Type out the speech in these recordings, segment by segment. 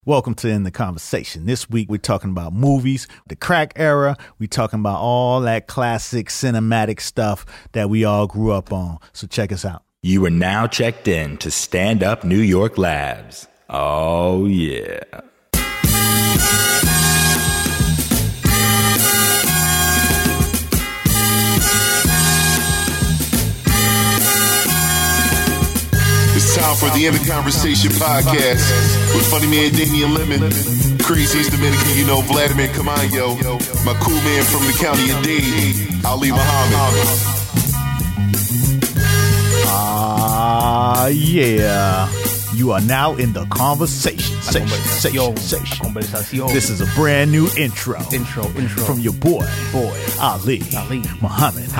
Welcome to In the Conversation. This week we're talking about movies, the crack era. We're talking about all that classic cinematic stuff that we all grew up on. So check us out. You are now checked in to Stand Up New York Labs. Oh, yeah. It's time for the In the Conversation podcast with funny man Damian Lemon, craziest Dominican you know, Vladimir Camayo, my cool man from the county of Dade, Ali Muhammad. Yeah. You are now in the conversation. This is a brand new intro. From your boy, Ali Muhammad.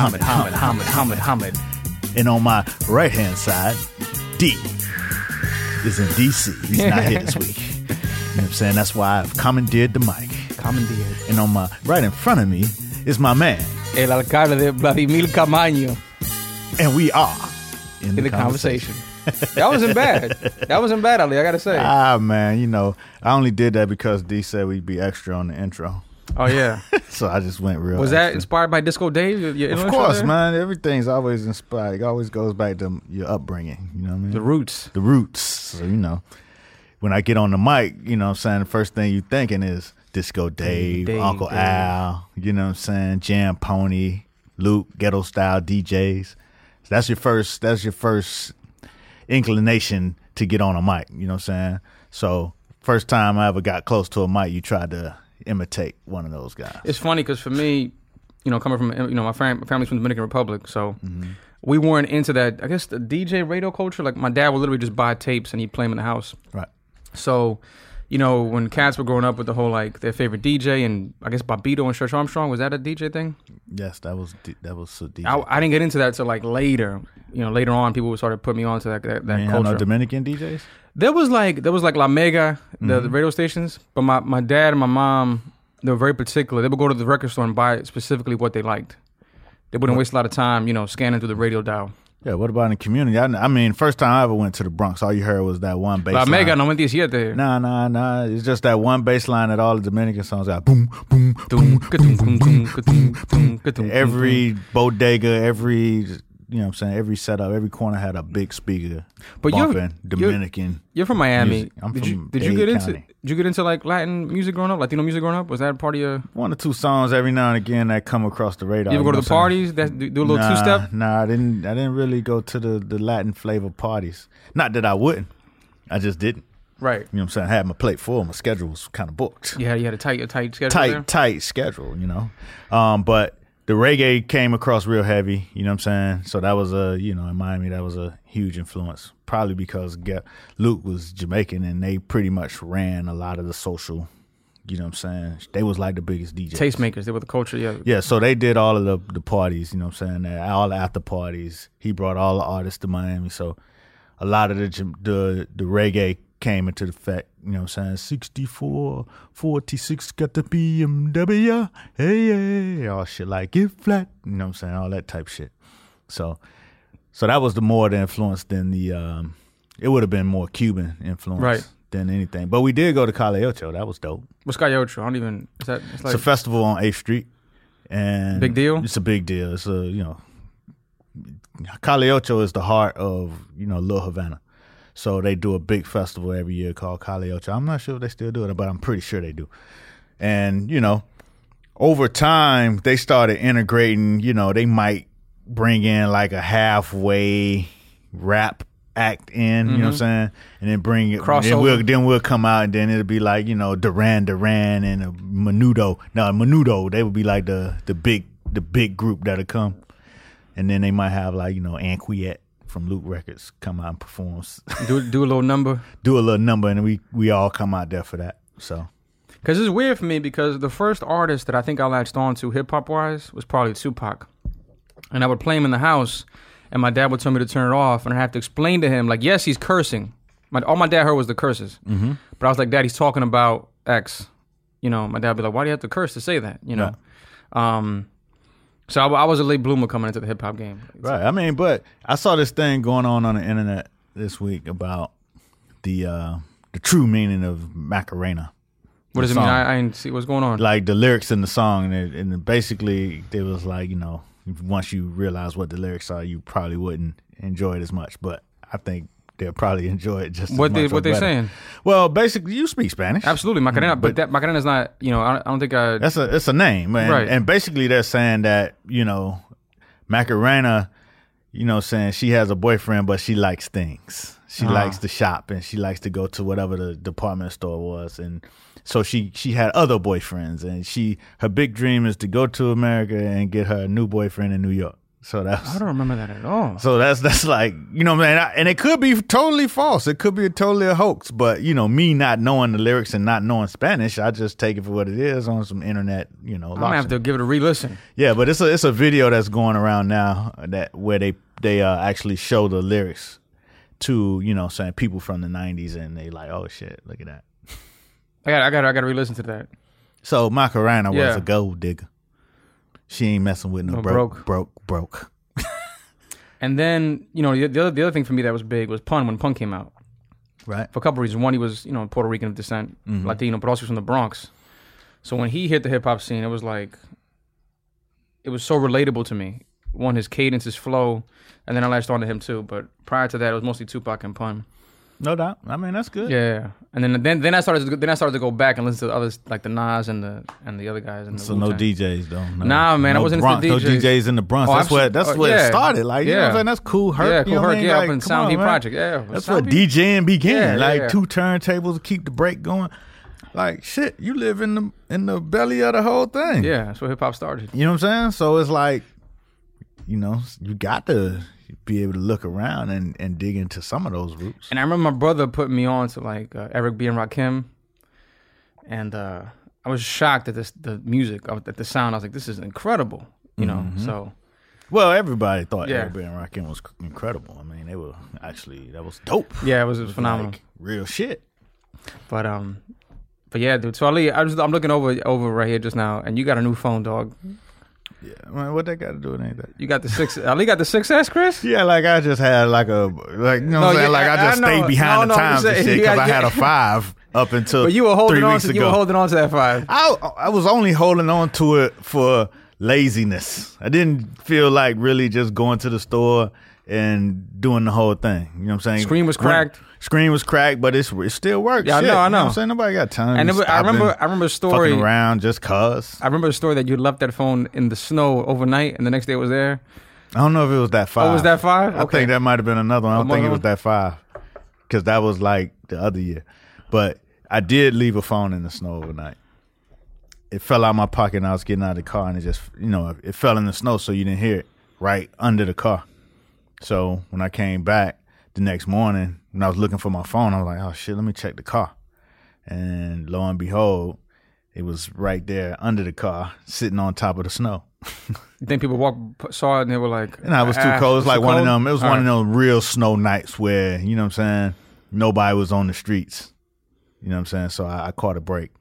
And on my right hand side, D is in DC. He's not here this week. You know what I'm saying? That's why I've commandeered the mic. And on my right in front of me is my man, El Alcalde de Vladimir Camayo. And we are in the conversation. That wasn't bad, Ali, I gotta say. Man, you know, I only did that because D said we'd be extra on the intro. Oh, yeah. So I just went real. Was that inspired by Disco Dave? Your of course, man. Everything's always inspired. It always goes back to your upbringing. You know what I mean? The roots. So, you know, when I get on the mic, you know what I'm saying, the first thing you thinking is Disco Dave, Uncle Dave. Al, you know what I'm saying, Jam Pony, Luke, ghetto style DJs. So that's your first inclination to get on a mic, you know what I'm saying? So first time I ever got close to a mic, you tried to imitate one of those guys. It's funny because for me, you know, coming from, you know, my family's from the Dominican Republic, so we weren't into that, I guess, the DJ radio culture. Like, my dad would literally just buy tapes and he'd play them in the house. Right. So, you know, when cats were growing up with the whole, like, their favorite DJ, and I guess Bobbito and Stretch Armstrong, was that a DJ thing? Yes, that was a DJ. I didn't get into that till, like, later. You know, later on, people started putting me on to that culture. Have no Dominican DJs? There was like La Mega, the radio stations, but my dad and my mom, they were very particular. They would go to the record store and buy specifically what they liked. They wouldn't waste a lot of time, you know, scanning through the radio dial. Yeah, what about in the community? I mean, first time I ever went to the Bronx, all you heard was that one bass line. La Mega, no mentiras, siete. Nah. It's just that one bass line that all the Dominican songs got boom, boom, boom, boom. Every bodega, every... You know what I'm saying? Every setup, every corner had a big speaker. But Dominican. You're from Miami. Did you get into like Latin music growing up, Latino music growing up? Was that part of your... One or two songs every now and again that come across the radar. You ever go to the parties that do a little two-step? Nah, I didn't really go to the Latin flavor parties. Not that I wouldn't. I just didn't. Right. You know what I'm saying? I had my plate full. My schedule was kind of booked. Yeah, you had a tight schedule. Tight schedule, you know. But the reggae came across real heavy, you know what I'm saying? So that was in Miami, that was a huge influence. Probably because Luke was Jamaican and they pretty much ran a lot of the social, you know what I'm saying? They was like the biggest DJs. Tastemakers, they were the culture, yeah. Yeah, so they did all of the parties, you know what I'm saying? All the after parties. He brought all the artists to Miami. So a lot of the reggae came into the fact, you know what I'm saying, 64, 46, got the BMW, hey, all shit like get flat, you know what I'm saying, all that type shit. So that was the influence than the, it would have been more Cuban influence than anything. But we did go to Calle Ocho, that was dope. What's Calle Ocho? I don't even, it's a festival on 8th Street. And big deal? It's a big deal. It's Calle Ocho is the heart of, you know, Little Havana. So they do a big festival every year called Calle Ocho. I'm not sure if they still do it, but I'm pretty sure they do. And, you know, over time, they started integrating, you know, they might bring in like a halfway rap act in, you know what I'm saying? And then bring it, then we'll come out and then it'll be like, you know, Duran and a Menudo. Now, Menudo, they would be like the big group that'll come. And then they might have like, you know, Anquiet from Luke Records come out and perform. Do a little number. Do a little number, and we all come out there for that. So, because it's weird for me because the first artist that I think I latched on to hip hop wise was probably Tupac, and I would play him in the house, and my dad would tell me to turn it off, and I have to explain to him like, yes, he's cursing. All my dad heard was the curses, but I was like, Dad, he's talking about X. You know, my dad would be like, why do you have to curse to say that? You know. Yeah. So I was a late bloomer coming into the hip hop game. Right. I mean, but I saw this thing going on the internet this week about the the true meaning of Macarena. What does it mean? I didn't see what's going on. Like the lyrics in the song, and basically it was like, once you realize what the lyrics are, you probably wouldn't enjoy it as much. But I think they'll probably enjoy it just as much. What they saying? Well, basically, you speak Spanish. Absolutely, Macarena. But that Macarena's not. I don't think I. It's a name, man. Right. And basically, they're saying that Macarena, saying she has a boyfriend, but she likes things. She likes to shop and she likes to go to whatever the department store was, and so she had other boyfriends, and her big dream is to go to America and get her a new boyfriend in New York. So I don't remember that at all. So that's like, man, and it could be totally false. It could be totally a hoax. But me not knowing the lyrics and not knowing Spanish, I just take it for what it is on some internet. I'm gonna have to give it a re-listen. Yeah, but it's a video that's going around now where they actually show the lyrics to saying people from the 90s, and they like, oh shit, look at that. I gotta re-listen to that. So Macarena was a gold digger. She ain't messing with no broke. And then, the other thing for me that was big was Pun, when Pun came out. Right. For a couple reasons. One, he was, Puerto Rican of descent, Latino, but also from the Bronx. So when he hit the hip hop scene, it was so relatable to me. One, his cadence, his flow, and then I latched on to him too. But prior to that, it was mostly Tupac and Pun. No doubt. I mean, that's good. Yeah, and then I started to go back and listen to others like the Nas and the other guys. And so no DJs though. Nah, man, I wasn't into DJs. No DJs in the Bronx. That's where it started. Like, you know what I'm saying? That's Kool Herc. Yeah, Kool Herc. Yeah, like, up in Sound Heat Project. Yeah, that's where DJing began. Yeah, two turntables to keep the break going. Like shit, you live in the belly of the whole thing. Yeah, that's where hip hop started. You know what I'm saying? So it's like, you got to be able to look around and dig into some of those roots. And I remember my brother put me on to like Eric B and Rakim, and I was shocked at the music, at the sound. I was like, this is incredible, So, well, everybody thought Eric B and Rakim was incredible. I mean, that was dope. Yeah, it was phenomenal, like real shit. But yeah, dude. So Ali, I'm looking over right here just now, and you got a new phone, dog. Yeah, man, what that got to do with anything? You got the 6. Ali got the 6S, Chris? Yeah, like I just had what I'm saying? Like I just stayed behind the times and shit because I had a 5 up until but you were holding 3 on weeks to, ago. You were holding on to that 5. I was only holding on to it for laziness. I didn't feel like really just going to the store and doing the whole thing. You know what I'm saying? Screen was cracked. Screen was cracked, but it still works. Yeah, Shit, I know. You know what I'm saying? Nobody got time. And I remember a story. Fucking around just cause. I remember a story that you left that phone in the snow overnight, and the next day it was there. I don't know if it was that 5. Oh, was that 5? I think that might have been another one. I don't think it was that 5 because that was like the other year. But I did leave a phone in the snow overnight. It fell out of my pocket, and I was getting out of the car, and it just, it fell in the snow, so you didn't hear it right under the car. So when I came back the next morning, when I was looking for my phone, I was like, oh shit, let me check the car. And lo and behold, it was right there under the car, sitting on top of the snow. Then people saw it and they were like, and I was too cold. It was like one of them. It was one of those real snow nights where, you know what I'm saying, nobody was on the streets. You know what I'm saying? So I caught a break.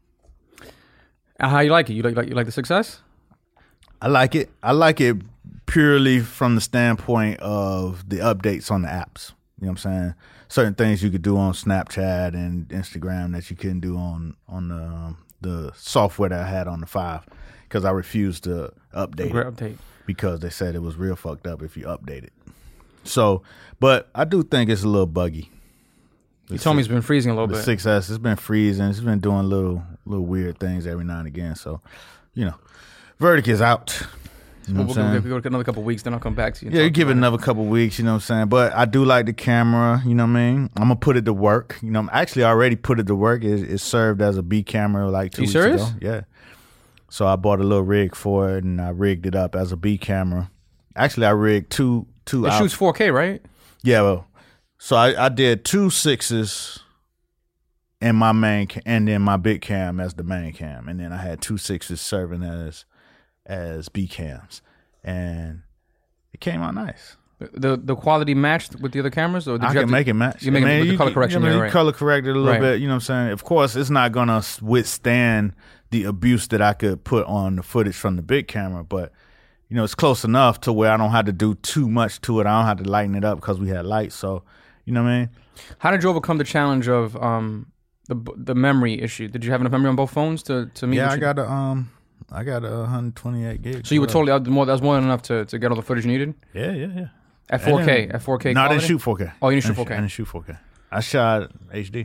How you like it? You like the 6S? I like it. I like it purely from the standpoint of the updates on the apps. You know what I'm saying? Certain things you could do on Snapchat and Instagram that you couldn't do on the software that I had on the 5 because I refused to update it because they said it was real fucked up if you update it. So, but I do think it's a little buggy. You told me it's been freezing a little bit. The 6S, it's been freezing. It's been doing little weird things every now and again. So, verdict is out. You know we'll go another couple of weeks, then I'll come back to you. Yeah, you give it another couple of weeks, you know what I'm saying? But I do like the camera, you know what I mean? I'm going to put it to work. Actually, I already put it to work. It served as a B camera like 2 weeks ago. serious? Yeah. So I bought a little rig for it, and I rigged it up as a B camera. Actually, I rigged two It shoots 4K, right? Yeah, well, so I did 2 6s in my main and then my big cam as the main cam. And then I had 2 6s serving as B cams, and it came out nice. The quality matched with the other cameras, or did I you can make it match. You make it with the color correction. You right. color corrected a little Right. bit. You know what I'm saying? Of course, it's not gonna withstand the abuse that I could put on the footage from the big camera, but it's close enough to where I don't have to do too much to it. I don't have to lighten it up because we had lights. So, you know what I mean? How did you overcome the challenge of the memory issue. Did you have enough memory on both phones to meet? Yeah, what I got a 128 gigs. So you were totally that was more than enough to get all the footage you needed. Yeah. At 4K, at 4K. No, I quality? didn't shoot 4K. Oh, you didn't shoot 4K. I didn't shoot 4K. I shot HD.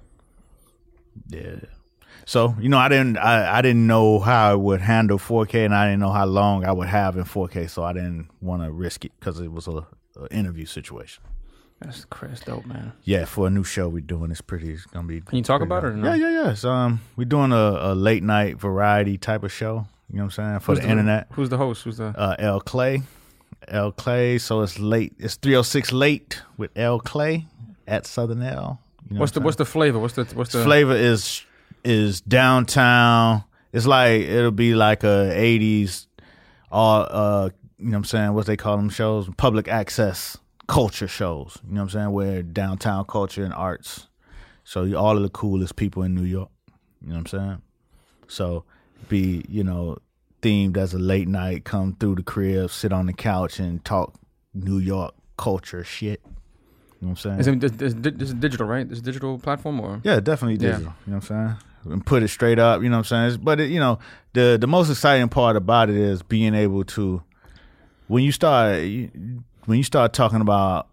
Yeah. So I didn't know how I would handle 4K, and I didn't know how long I would have in 4K, so I didn't want to risk it because it was a interview situation. That's dope, man. Yeah, for a new show we're doing, it's gonna be. Can you talk about it or no? Yeah. So we're doing a late night variety type of show. You know what I'm saying, for the internet. Who's the host? Who's the L Clay. L Clay. So it's late. It's 306 late with L Clay at Southern L. What's the flavor? What's the flavor is downtown. It's like it'll be like a 80s, all you know what I'm saying, what they call them shows, public access culture shows. You know what I'm saying, where downtown culture and arts. So all of the coolest people in New York. You know what I'm saying. So be themed as a late night, come through the crib, sit on the couch and talk New York culture shit. You know what I'm saying? This is digital, right? This is a digital platform, or? Yeah, definitely digital. Yeah. You know what I'm saying? And put it straight up, you know what I'm saying? But, the most exciting part about it is being able to, when you start talking about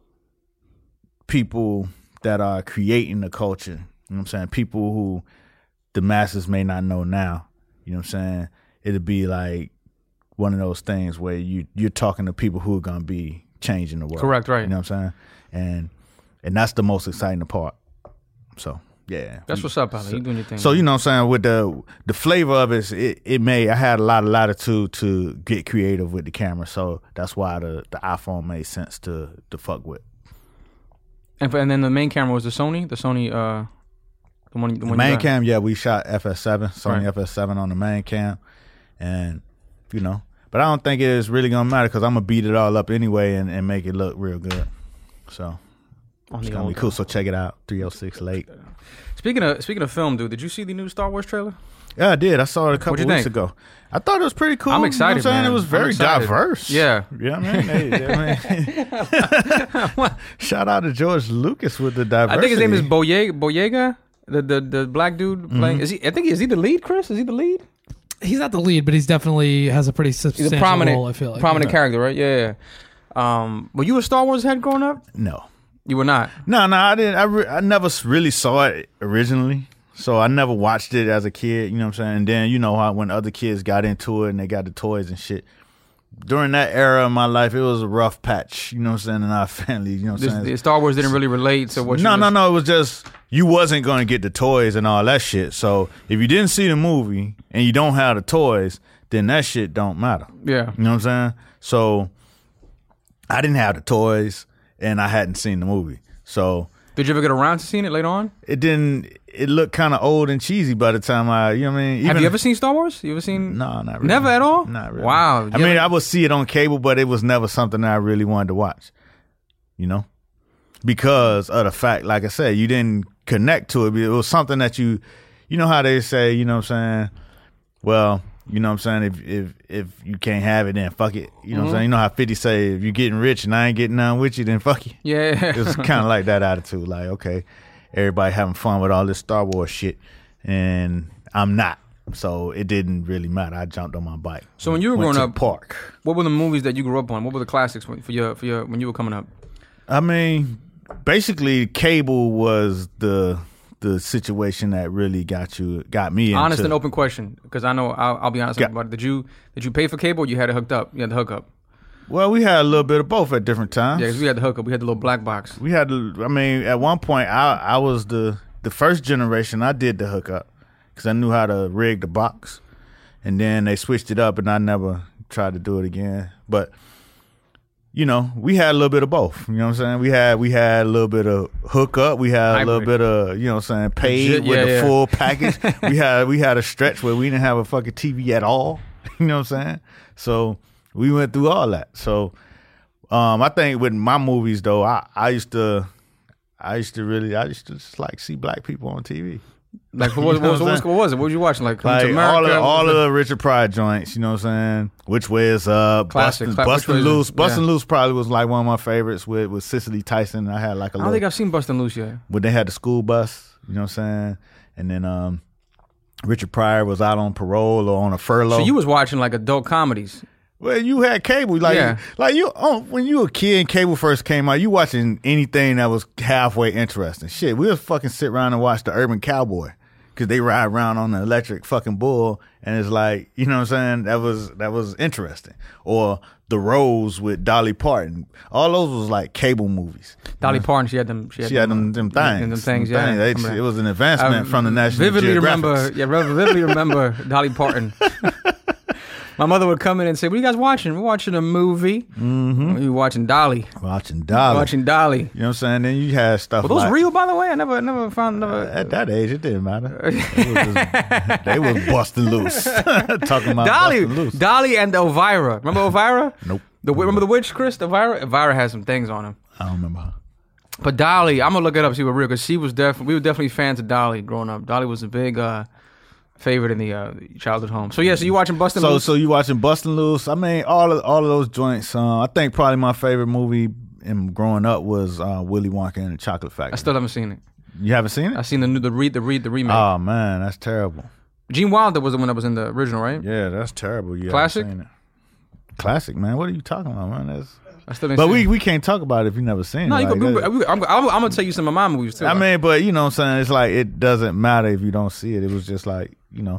people that are creating the culture, you know what I'm saying? People who the masses may not know now, you know what I'm saying? It'll be like one of those things where you're talking to people who are going to be changing the world. Correct, right. You know what I'm saying? And that's the most exciting part. So, yeah. That's what's up, Pally. You doing your thing. So, you know what I'm saying, with the flavor of it, I had a lot of latitude to get creative with the camera. So that's why the iPhone made sense to fuck with. And then the main camera was the Sony, the main cam, yeah, we shot FS7, Sony FS7 on the main cam. And, but I don't think it is really going to matter because I'm going to beat it all up anyway and make it look real good. So it's going to be cool. So check it out, 306 late. Speaking of film, dude, did you see the new Star Wars trailer? Yeah, I did. I saw it a couple weeks ago. I thought it was pretty cool. I'm excited, you know what I'm saying? man. It was very diverse. Yeah. Yeah, man. Shout out to George Lucas with the diversity. I think his name is Boyega, the black dude playing. Is he the lead, Chris? Is he the lead? He's not the lead, but he's definitely has a pretty substantial He's a prominent role, I feel like. Prominent character, right? Yeah. Were you a Star Wars head growing up? No. You were not? No, I didn't. I never really saw it originally. So I never watched it as a kid, you know what I'm saying? And then, how when other kids got into it and they got the toys and shit. During that era of my life, it was a rough patch, you know what I'm saying, in our family, you know what I'm saying? Star Wars didn't really relate to what No, it was just, you wasn't going to get the toys and all that shit. So if you didn't see the movie and you don't have the toys, then that shit don't matter. Yeah. You know what I'm saying? So I didn't have the toys and I hadn't seen the movie. So did you ever get around to seeing it later on? It didn't. It looked kind of old and cheesy by the time you know what I mean? Have you ever seen Star Wars? You ever seen? No, not really. Never at all? Not really. Wow. I would see it on cable, but it was never something that I really wanted to watch, because of the fact, like I said, you didn't connect to it. It was something that you know how they say, you know what I'm saying? Well, you know what I'm saying? If you can't have it, then fuck it. You know what I'm saying? You know how 50 say, if you're getting rich and I ain't getting none with you, then fuck you. Yeah. It was kind of like that attitude. Like, okay, everybody having fun with all this Star Wars shit, and I'm not. So it didn't really matter. I jumped on my bike. So when you were growing up, park. What were the movies that you grew up on? What were the classics for your when you were coming up? I mean, basically, cable was the situation that really got me into. Honest and open question, because I know I'll be honest about it. Did you pay for cable? Or you had it hooked up. You had the hookup. Well, we had a little bit of both at different times. Yeah, because we had the hookup. We had the little black box. We had at one point, I was the first generation. I did the hookup because I knew how to rig the box, and then they switched it up, and I never tried to do it again. But we had a little bit of both. You know what I'm saying? We had a little bit of hookup. We had a little bit of, you know what I'm saying, paid with the full package. we had a stretch where we didn't have a fucking TV at all. You know what I'm saying? So we went through all that. So I think with my movies though, I used to just like see black people on TV. Like what was it? What was you watching? Like America, all of the Richard Pryor joints, you know what I'm saying? Which Way Is Up, classic. Bustin' Loose. Bustin' Loose probably was like one of my favorites with Cicely Tyson. I had like a I don't think I've seen Bustin' Loose yet. When they had the school bus You know what I'm saying? And then Richard Pryor was out on parole or on a furlough. So you was watching like adult comedies. Well, you had cable, like when you were a kid and cable first came out, you watching anything that was halfway interesting. Shit, we would fucking sit around and watch the Urban Cowboy because they ride around on the electric fucking bull, and it's like, you know what I'm saying? That was interesting. Or The Rose with Dolly Parton. All those was like cable movies. Dolly Parton, she had them Them things. Them things, yeah. It was an advancement from the National vividly Geographic. remember Dolly Parton. My mother would come in and say, "What are you guys watching?" We're watching a movie. Mm-hmm. We were watching Dolly. Watching Dolly. You know what I'm saying? Then you had stuff. Were those like, real, by the way? I never found. At that age, it didn't matter. They was busting loose. Talking about Dolly, busting loose. Dolly and Elvira. Remember Elvira? Nope. Remember the witch, Chris? Elvira had some things on him. I don't remember her. But Dolly, I'm gonna look it up, see what real, because we were definitely fans of Dolly growing up. Dolly was a big favorite in the childhood home. So yeah, so you watching Bustin' Loose? So you watching Bustin' Loose? I mean, all of those joints. I think probably my favorite movie in growing up was Willy Wonka and the Chocolate Factory. I still haven't seen it. You haven't seen it? I've seen the remake. Oh man, that's terrible. Gene Wilder was the one that was in the original, right? Yeah, that's terrible. You Classic? haven't seen it. Classic, man. What are you talking about, man? I still didn't But see it. we can't talk about it if you never seen No, it. you Like, can Google. I'm gonna tell you some of my movies too. I mean, but you know what I'm saying? It's like it doesn't matter if you don't see it. It was just like, you know,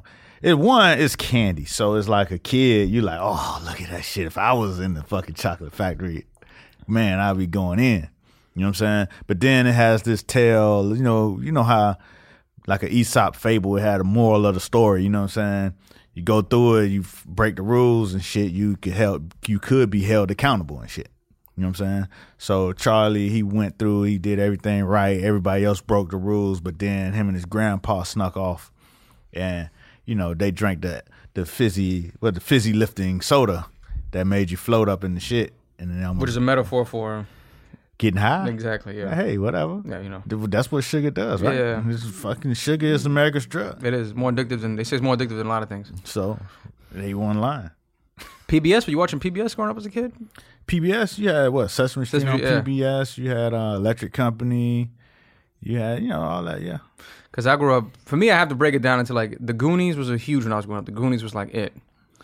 it's candy. So it's like a kid, you like, oh, look at that shit. If I was in the fucking Chocolate Factory, man, I'd be going in. You know what I'm saying? But then it has this tale, you know how like an Aesop fable, it had a moral of the story, you know what I'm saying? You go through it, you break the rules and shit, you could be held accountable and shit. You know what I'm saying? So Charlie, he went through, he did everything right. Everybody else broke the rules, but then him and his grandpa snuck off, and you know they drank the fizzy lifting soda that made you float up in the shit, and then which is a metaphor for getting high. Exactly. Yeah. Hey, whatever. Yeah, you know. That's what sugar does, right? Yeah. This fucking sugar is America's drug. It is more addictive than they say. It's more addictive than a lot of things. So they one line. PBS? Were you watching PBS growing up as a kid? PBS, you had what? Sesame Street on yeah. PBS. You had Electric Company. You had, all that, yeah. Because I grew up, for me, I have to break it down into like, The Goonies was a huge when I was growing up. The Goonies was like it.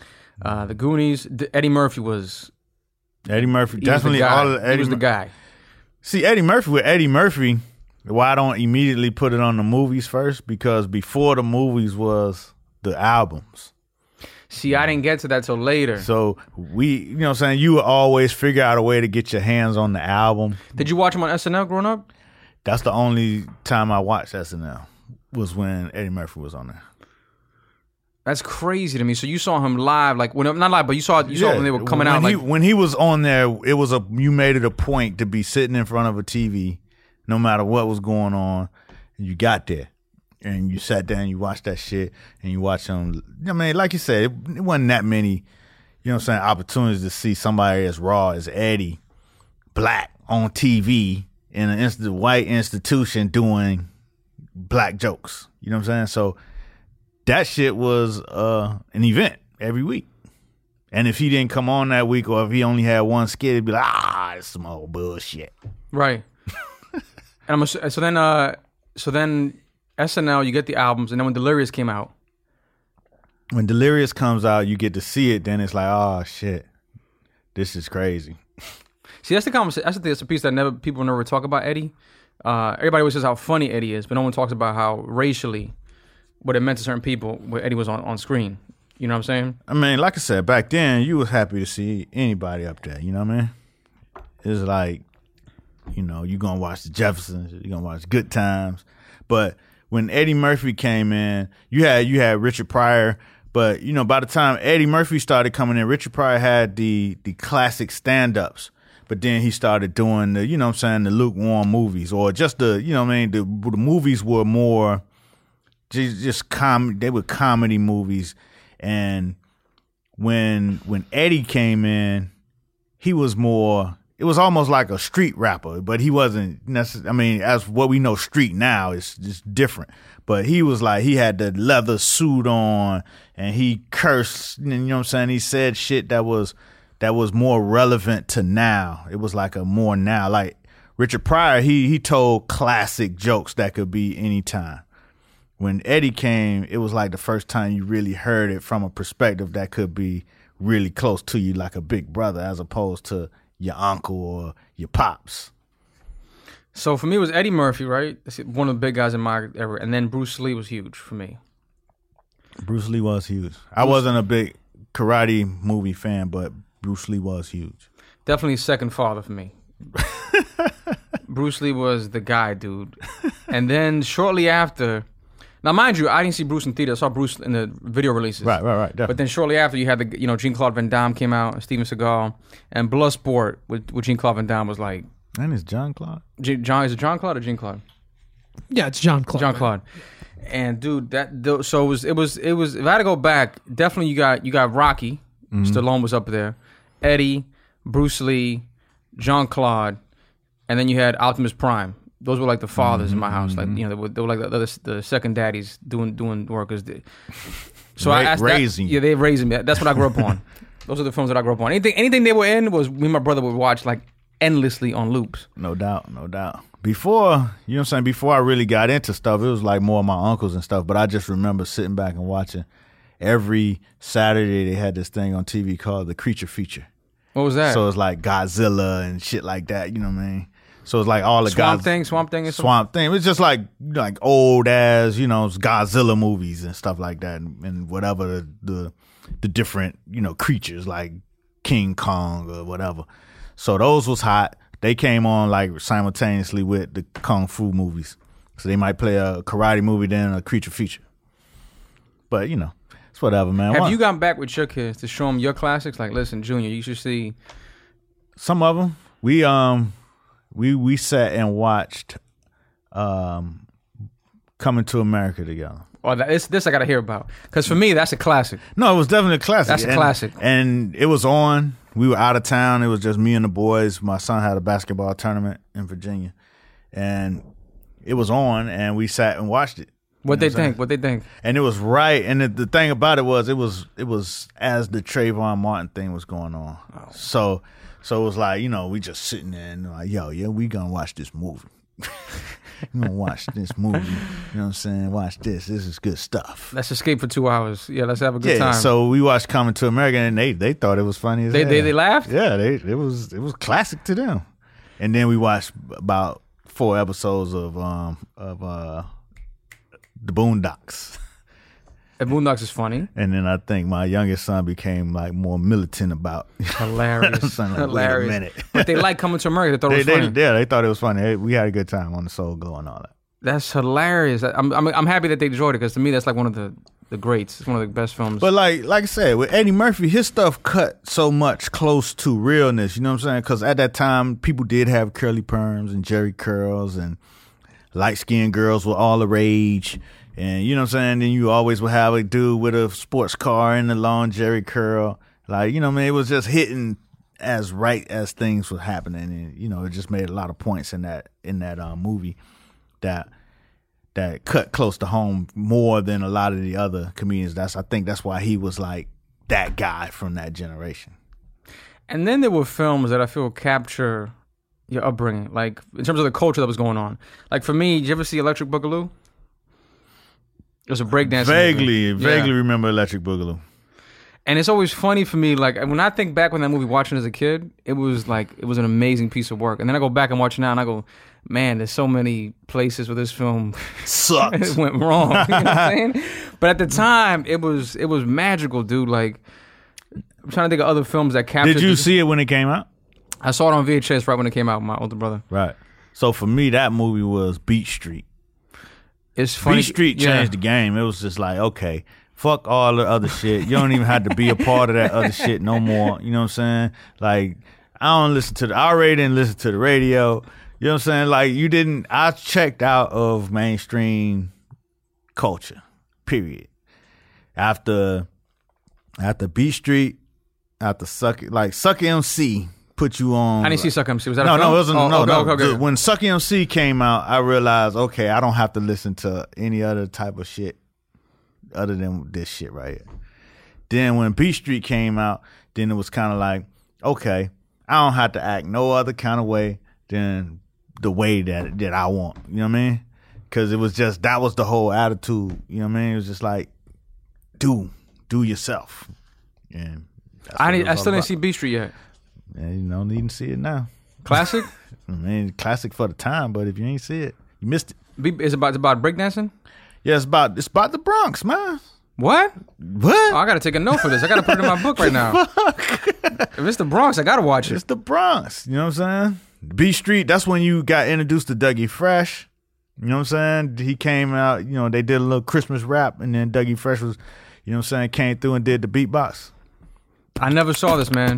The Goonies, Eddie Murphy was... Definitely all of Eddie. He was the guy. See, Eddie Murphy, why I don't immediately put it on the movies first? Because before the movies was the albums. See, I didn't get to that till later. So you know what I'm saying? You would always figure out a way to get your hands on the album. Did you watch him on SNL growing up? That's the only time I watched SNL was when Eddie Murphy was on there. That's crazy to me. So you saw him live, like when not live, but you saw when they were coming out. When he was on there, you made it a point to be sitting in front of a TV, no matter what was going on. You got there. And you sat down, you watched that shit, and you watched them. I mean, like you said, it wasn't that many, you know what I'm saying, opportunities to see somebody as raw as Eddie, black, on TV in an white institution doing black jokes. You know what I'm saying? So that shit was an event every week. And if he didn't come on that week, or if he only had one skit, it'd be like, it's some old bullshit. Right. And so then SNL, you get the albums, and then when Delirious came out. When Delirious comes out, you get to see it, then it's like, oh, shit, this is crazy. See, that's the conversation. That's a piece that people never talk about Eddie. Everybody always says how funny Eddie is, but no one talks about how racially, what it meant to certain people when Eddie was on screen. You know what I'm saying? I mean, like I said, back then, you was happy to see anybody up there, you know what I mean? It's like, you know, you're going to watch the Jeffersons, you're going to watch Good Times, but when Eddie Murphy came in, you had Richard Pryor, but you know, by the time Eddie Murphy started coming in, Richard Pryor had the classic stand-ups, but then he started doing the, you know what I'm saying, the lukewarm movies, or just the, you know what I mean, the movies were more just comedy. They were comedy movies, and when Eddie came in, he was more. It was almost like a street rapper, but he wasn't necessarily. I mean, as what we know street now is just different. But he was like, he had the leather suit on, and he cursed. You know what I'm saying? He said shit that was more relevant to now. It was like a more now. Like Richard Pryor, he told classic jokes that could be any time. When Eddie came, it was like the first time you really heard it from a perspective that could be really close to you, like a big brother, as opposed to your uncle or your pops. So for me, it was Eddie Murphy, right? That's one of the big guys in my era. And then Bruce Lee was huge for me. Bruce Lee was huge. I wasn't a big karate movie fan, but Bruce Lee was huge. Definitely second father for me. Bruce Lee was the guy, dude. And then shortly after, now mind you, I didn't see Bruce in theater. I saw Bruce in the video releases. Right. Definitely. But then shortly after, you had Jean-Claude Van Damme came out, Steven Seagal, and Bloodsport with Jean-Claude Van Damme was like. And it's John Claude. Is it John Claude or Jean Claude? Yeah, it's John Claude. John Claude. And dude, so it was. If I had to go back, definitely you got Rocky. Stallone was up there. Eddie, Bruce Lee, Jean Claude, and then you had Optimus Prime. Those were like the fathers in my house. Like they were like the second daddies doing work. So I asked raising. Yeah, they raised me. That's what I grew up on. Those are the films that I grew up on. Anything they were in was me and my brother would watch like endlessly on loops. No doubt. Before, you know what I'm saying, before I really got into stuff, it was like more of my uncles and stuff, but I just remember sitting back and watching. Every Saturday they had this thing on TV called The Creature Feature. What was that? So it's like Godzilla and shit like that, you know what I mean? So it's like all the Swamp Thing. It was just like old ass, Godzilla movies and stuff like that, and whatever the different, creatures like King Kong or whatever. So those was hot. They came on like simultaneously with the Kung Fu movies. So they might play a karate movie, then a creature feature. But, it's whatever, man. Have you gone back with your kids to show them your classics? Like, listen, Junior, you should see. Some of them. We sat and watched Coming to America together. Oh, this I got to hear about. Because for me, that's a classic. No, it was definitely a classic. That's a classic. And it was on. We were out of town. It was just me and the boys. My son had a basketball tournament in Virginia. And it was on, and we sat and watched it. What they think? And it was right. And the thing about it was as the Trayvon Martin thing was going on. Oh. So it was like, we just sitting there and like, we gonna watch this movie. You gonna watch this movie, you know what I'm saying? Watch this. This is good stuff. Let's escape for 2 hours. Yeah, let's have a good time. So we watched Coming to America, and they thought it was funny as hell. They laughed? Yeah, it was classic to them. And then we watched about 4 episodes of The Boondocks. The Boondocks is funny. And then I think my youngest son became like more militant about hilarious. Like, hilarious. Wait a minute. But they like Coming to America. They thought it was funny. They thought it was funny. We had a good time on the Soul Glow and all that. That's hilarious. I'm happy that they enjoyed it, because to me that's like one of the greats. It's one of the best films. But like I said, with Eddie Murphy, his stuff cut so much close to realness. You know what I'm saying? Because at that time, people did have curly perms and jerry curls, and light-skinned girls were all the rage. And you know what I'm saying? Then you always would have a dude with a sports car and a long jerry curl. Like, it was just hitting as right as things were happening. And, it just made a lot of points in that movie that cut close to home more than a lot of the other comedians. I think that's why he was like that guy from that generation. And then there were films that I feel capture your upbringing, like in terms of the culture that was going on. Like for me, did you ever see Electric Boogaloo? It was a breakdance. Vaguely remember Electric Boogaloo. And it's always funny for me, like when I think back on that movie watching as a kid, it was an amazing piece of work. And then I go back and watch it now and I go, man, there's so many places where this film sucked. It went wrong. You know what I'm saying? But at the time, it was magical, dude. Like, I'm trying to think of other films that captured. Did you see it when it came out? I saw it on VHS right when it came out with my older brother. Right. So for me, that movie was Beat Street. It's funny. Beat Street changed the game. It was just like, okay, fuck all the other shit. You don't even have to be a part of that other shit no more. You know what I'm saying? Like, I already didn't listen to the radio. You know what I'm saying? Like, I checked out of mainstream culture, period. After Beat Street, after Suck MC put you on. I didn't see Suck MC. Was that no, a film? No, it wasn't. Okay. When Suck MC came out, I realized, okay, I don't have to listen to any other type of shit other than this shit right here. Then when Beat Street came out, then it was kind of like, okay, I don't have to act no other kind of way than the way that I want. You know what I mean? Because it was just that was the whole attitude. You know what I mean? It was just like do yourself. And I still didn't see Beat Street yet. Yeah, you don't need to see it now. Classic? I mean, classic for the time, but if you ain't see it, you missed it. It's about breakdancing? Yeah, it's about the Bronx, man. What? What? Oh, I got to take a note for this. I got to put it in my book right now. If it's the Bronx, I got to watch it. It's the Bronx. You know what I'm saying? B Street, that's when you got introduced to Dougie Fresh. You know what I'm saying? He came out, you know, they did a little Christmas rap, and then Dougie Fresh was, you know what I'm saying, came through and did the beatbox. I never saw this, man.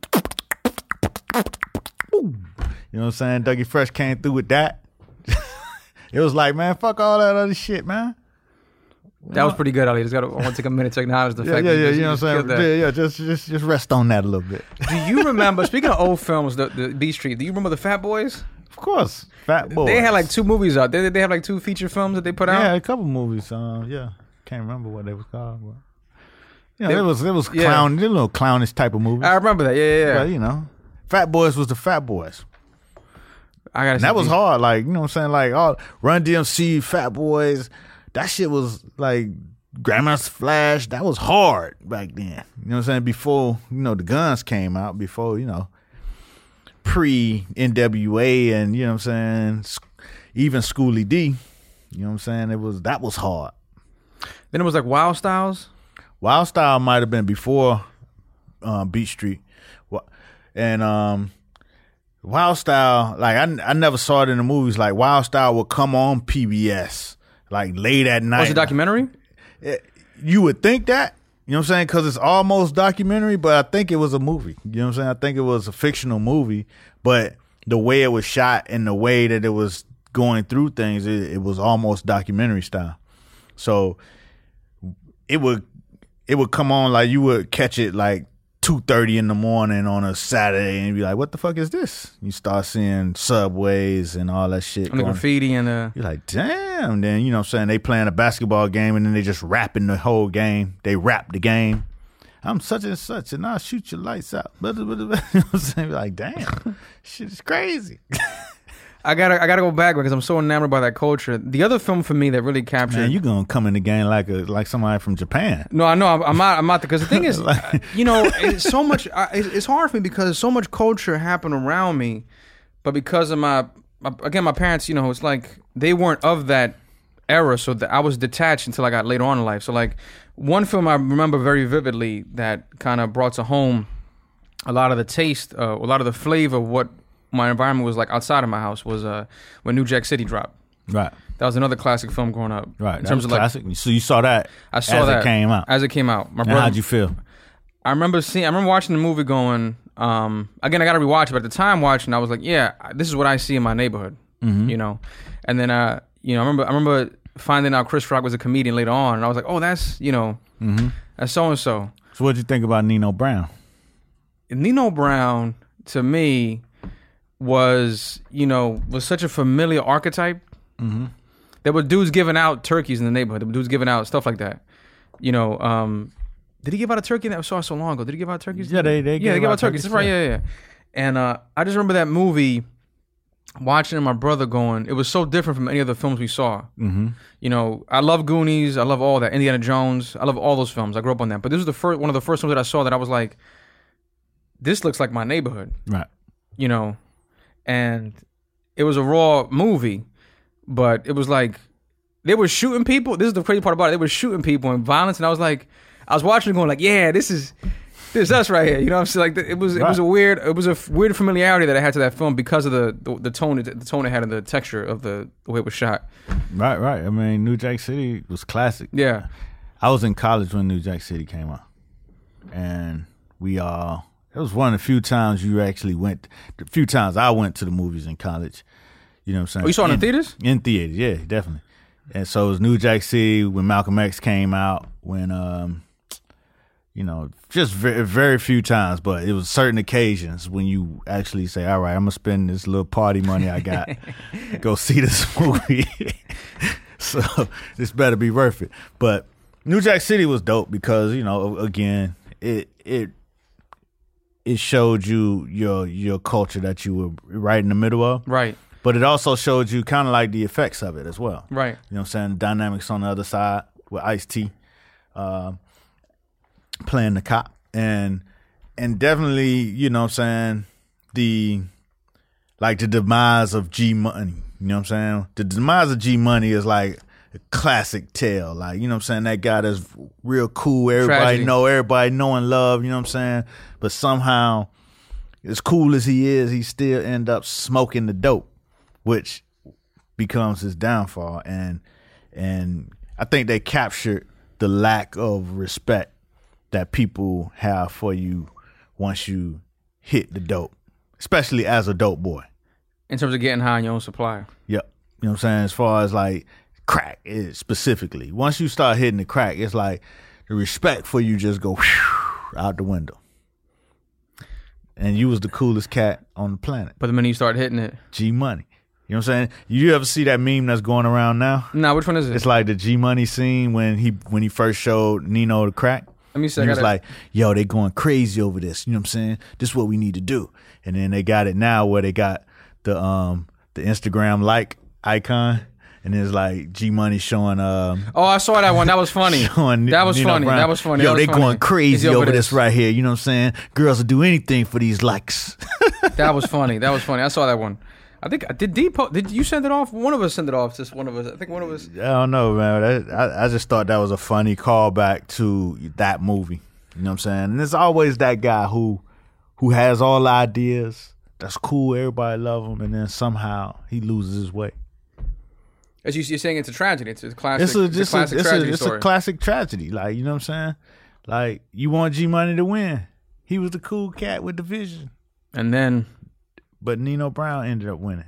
You know what I'm saying? Dougie Fresh came through with that. It was like, man, fuck all that other shit, man. That was pretty good, Ali. I want to take a minute to acknowledge the fact that you know what I'm saying? Yeah, just rest on that a little bit. Do you remember, speaking of old films, the B Street, do you remember the Fat Boys? Of course. Fat Boys. They had like 2 movies out. They have like 2 feature films that they put out? Yeah, a couple movies. Yeah. Can't remember what they was called. But, you know, it was clown, a little clownish type of movies. I remember that, yeah. But, you know, Fat Boys was the Fat Boys. And that was hard. Like, you know what I'm saying? Like, all Run DMC, Fat Boys, that shit was like Grandma's Flash. That was hard back then. You know what I'm saying? Before, you know, the guns came out, before, you know, pre-NWA and, you know what I'm saying, even Schoolie D. You know what I'm saying? That was hard. Then it was like Wild Styles? Wild Style might have been before Beat Street. And Wild Style, like I never saw it in the movies. Like Wild Style would come on PBS like late at night. Was it a documentary? You would think that, you know what I'm saying, because it's almost documentary, but I think it was a movie. You know what I'm saying? I think it was a fictional movie, but the way it was shot and the way that it was going through things, it was almost documentary style. So it would come on, like you would catch it like 2:30 in the morning on a Saturday and be like, what the fuck is this? You start seeing subways and all that shit. And the graffiti and the... You're like, damn. Then, you know what I'm saying, they playing a basketball game and then they just rapping the whole game. They rap the game. I'm such and such and I'll shoot your lights out. You know what I'm saying? You're like, damn, shit is crazy. I gotta go back because I'm so enamored by that culture. The other film for me that really captured... Man, you gonna come in the game like somebody from Japan. No, I know. I'm not because the thing is, you know, it's so much. It's hard for me because so much culture happened around me, but because of my parents, you know, it's like they weren't of that era, so that I was detached until I got later on in life. So like one film I remember very vividly that kind of brought to home a lot of the taste, a lot of the flavor of what my environment was like outside of my house was when New Jack City dropped. Right. That was another classic film growing up. Right. In terms of classic. So you saw that. I saw that it came out. As it came out. My brother, how'd you feel? I remember watching the movie going, again, I got to rewatch it, but at the time watching, I was like, yeah, this is what I see in my neighborhood, you know? And then, you know, I remember finding out Chris Rock was a comedian later on, and I was like, oh, that's, you know, that's so-and-so. So what'd you think about Nino Brown? Nino Brown, to me, was such a familiar archetype. Mm-hmm. There were dudes giving out turkeys in the neighborhood. There were dudes giving out stuff like that. You know, did he give out a turkey? That was so long ago. Did he give out turkeys? Yeah, they gave out turkeys. That's right. Yeah. And I just remember that movie, watching it with my brother going, it was so different from any other films we saw. Mm-hmm. You know, I love Goonies. I love all that. Indiana Jones. I love all those films. I grew up on that. But this was one of the first films that I saw that I was like, this looks like my neighborhood. Right. You know, and it was a raw movie, but it was like they were shooting people. This is the crazy part about it. They were shooting people and violence, and I was watching it going like, yeah, this is us right here. You know what I'm saying? Like it was a weird familiarity that I had to that film because of the tone it had and the texture of the way it was shot. Right. I mean, New Jack City was classic. Yeah. I was in college when New Jack City came out, and it was one of the few times the few times I went to the movies in college. You know what I'm saying? Oh, you saw it in theaters? In theaters, yeah, definitely. And so it was New Jack City when Malcolm X came out, when, you know, just very, very few times, but it was certain occasions when you actually say, all right, I'm going to spend this little party money I got, go see this movie. So this better be worth it. But New Jack City was dope because, you know, again, it showed you your culture that you were right in the middle of. Right. But it also showed you kind of like the effects of it as well. Right. You know what I'm saying? The dynamics on the other side with Ice-T playing the cop. And definitely, you know what I'm saying, the demise of G Money. You know what I'm saying? The demise of G Money is like a classic tale. Like, you know what I'm saying? That guy that's real cool. Everybody know and love, you know what I'm saying? But somehow, as cool as he is, he still end up smoking the dope, which becomes his downfall. And I think they captured the lack of respect that people have for you once you hit the dope, especially as a dope boy. In terms of getting high on your own supply. Yep. You know what I'm saying? As far as like crack specifically. Once you start hitting the crack, it's like the respect for you just go out the window. And you was the coolest cat on the planet. But the minute you start hitting it. G Money. You know what I'm saying? You ever see that meme that's going around now? Nah, which one is it? It's like the G Money scene when he first showed Nino the crack. Let me see. He was like, yo, they going crazy over this. You know what I'm saying? This is what we need to do. And then they got it now where they got the Instagram like icon, and it's like G Money showing. Oh, I saw that one. That was funny. That was funny. That was funny. Yo, they going crazy over this right here. You know what I'm saying? Girls will do anything for these likes. That was funny. That was funny. I saw that one. I think did you send it off? One of us sent it off. Just one of us. I think one of us. I don't know, man. I just thought that was a funny callback to that movie. You know what I'm saying? And there's always that guy who has all the ideas. That's cool. Everybody love him, and then somehow he loses his way. As you're saying, it's a tragedy. It's a classic. It's a classic tragedy. Like, you know what I'm saying? Like, you want G Money to win. He was the cool cat with the vision, but Nino Brown ended up winning.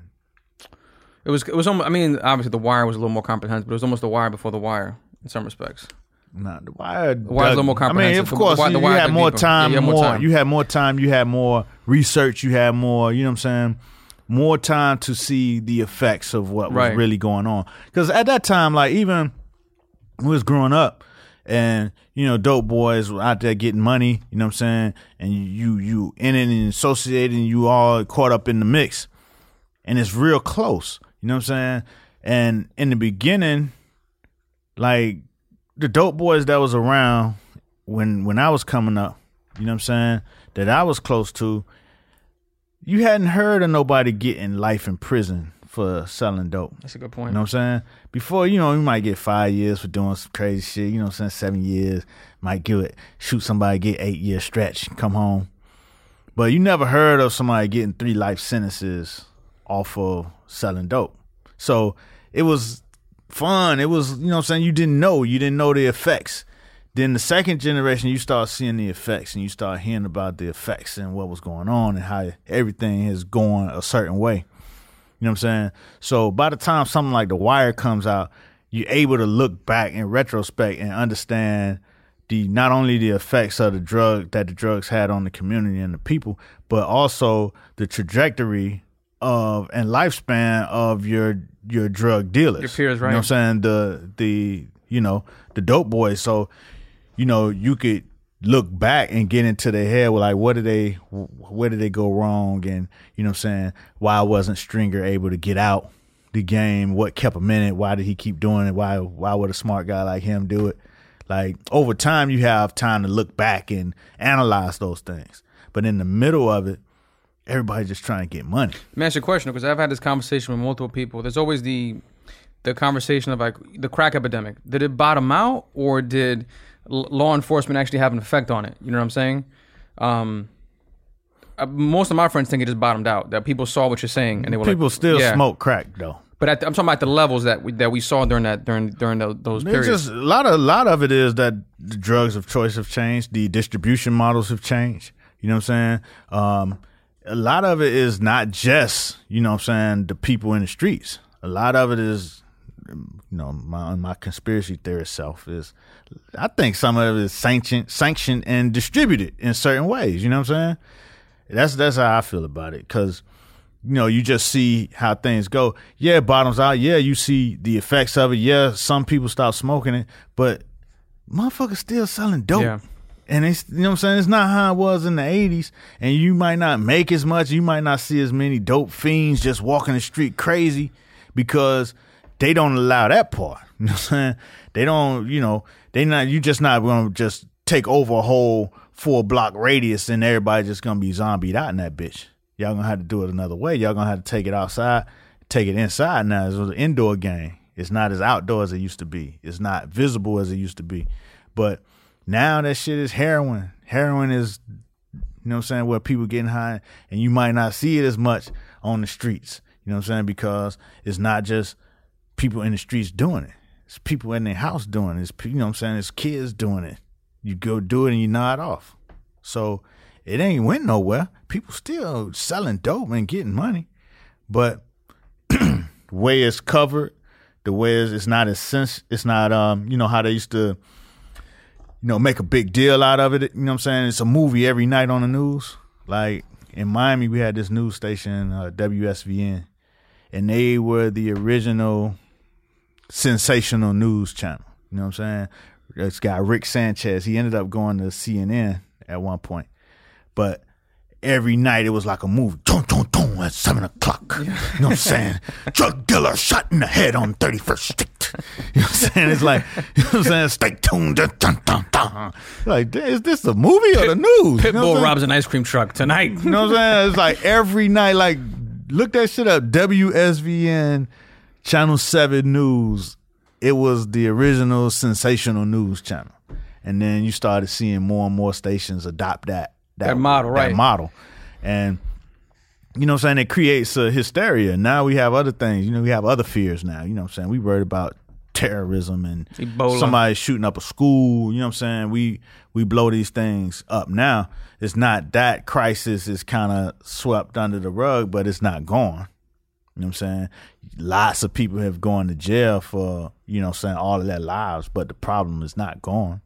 It was almost. I mean, obviously, The Wire was a little more comprehensive, but it was almost The Wire before The Wire in some respects. Nah, The Wire. The Wire's a little more comprehensive. I mean, of course, you had more time. You had more time. You had more research. You had more. You know what I'm saying? More time to see the effects of what was really going on. Because at that time, like, even when we was growing up, and you know, dope boys were out there getting money. You know what I'm saying? And you in it and associated, and you all caught up in the mix, and it's real close. You know what I'm saying? And in the beginning, like, the dope boys that was around when I was coming up, you know what I'm saying, that I was close to, you hadn't heard of nobody getting life in prison for selling dope. That's a good point. You know what I'm saying? Before, you know, you might get 5 years for doing some crazy shit. You know what I'm saying? 7 years. Might shoot somebody, get 8 year stretch, come home. But you never heard of somebody getting 3 life sentences off of selling dope. So it was fun. It was, you know what I'm saying? You didn't know the effects. Then the second generation, you start seeing the effects, and you start hearing about the effects and what was going on and how everything is going a certain way. You know what I'm saying? So by the time something like The Wire comes out, you're able to look back in retrospect and understand not only the effects of the drugs had on the community and the people, but also the trajectory of and lifespan of your drug dealers. Your peers, right? You know what I'm saying? The dope boys. So, you know, you could look back and get into their head with, like, where did they go wrong? And, you know what I'm saying, why wasn't Stringer able to get out the game? What kept him in it? Why did he keep doing it? Why would a smart guy like him do it? Like, over time, you have time to look back and analyze those things. But in the middle of it, everybody's just trying to get money. Let me ask you a question, because I've had this conversation with multiple people. There's always the conversation of, like, the crack epidemic. Did it bottom out, or did law enforcement actually have an effect on it? You know what I'm saying? Most of my friends think it just bottomed out, that people saw what you're saying, and they were people still smoke crack, though. But I'm talking about the levels that we saw during those periods. Just a lot of it is that the drugs of choice have changed, the distribution models have changed. You know what I'm saying? A lot of it is not just, you know what I'm saying, the people in the streets. A lot of it is, you know, my conspiracy theorist self is, I think some of it is sanctioned and distributed in certain ways. You know what I'm saying? That's how I feel about it, because, you know, you just see how things go. Yeah, it bottoms out. Yeah, you see the effects of it. Yeah, some people stop smoking it, but motherfuckers still selling dope. Yeah. And it's, you know what I'm saying? It's not how it was in the 80s. And you might not make as much. You might not see as many dope fiends just walking the street crazy because they don't allow that part. You know what I'm saying? They don't, you just not going to just take over a whole 4-block radius and everybody just going to be zombied out in that bitch. Y'all going to have to do it another way. Y'all going to have to take it outside, take it inside now. It's an indoor game. It's not as outdoor as it used to be. It's not visible as it used to be. But now that shit is heroin. Heroin is, you know what I'm saying, where people getting high, and you might not see it as much on the streets. You know what I'm saying? Because it's not just people in the streets doing it. It's people in their house doing it. It's, you know what I'm saying? It's kids doing it. You go do it and you nod off. So it ain't went nowhere. People still selling dope and getting money. But the way it's covered, the way it's not as it's not how they used to make a big deal out of it. You know what I'm saying? It's a movie every night on the news. Like in Miami, we had this news station, WSVN, and they were the original sensational news channel. You know what I'm saying? This guy, Rick Sanchez, he ended up going to CNN at one point. But every night it was like a movie. Dun, dun, dun, at 7 o'clock. You know what I'm saying? Drug dealer shot in the head on 31st Street. You know what I'm saying? It's like, you know what I'm saying? Stay tuned. Dun, dun, dun, dun. Like, is this a movie or the news? Pitbull robs an ice cream truck tonight. You know what I'm saying? It's like every night, like, look that shit up. WSVN, Channel 7 News. It was the original sensational news channel. And then you started seeing more and more stations adopt that model, right? That model. And, you know what I'm saying? It creates a hysteria. Now we have other things. We have other fears now. You know what I'm saying? We worried about terrorism and Ebola. Somebody shooting up a school. You know what I'm saying? We blow these things up. Now, it's not that crisis is kind of swept under the rug, but it's not gone. You know what I'm saying? Lots of people have gone to jail for, you know what I'm saying, all of their lives, but the problem is not gone.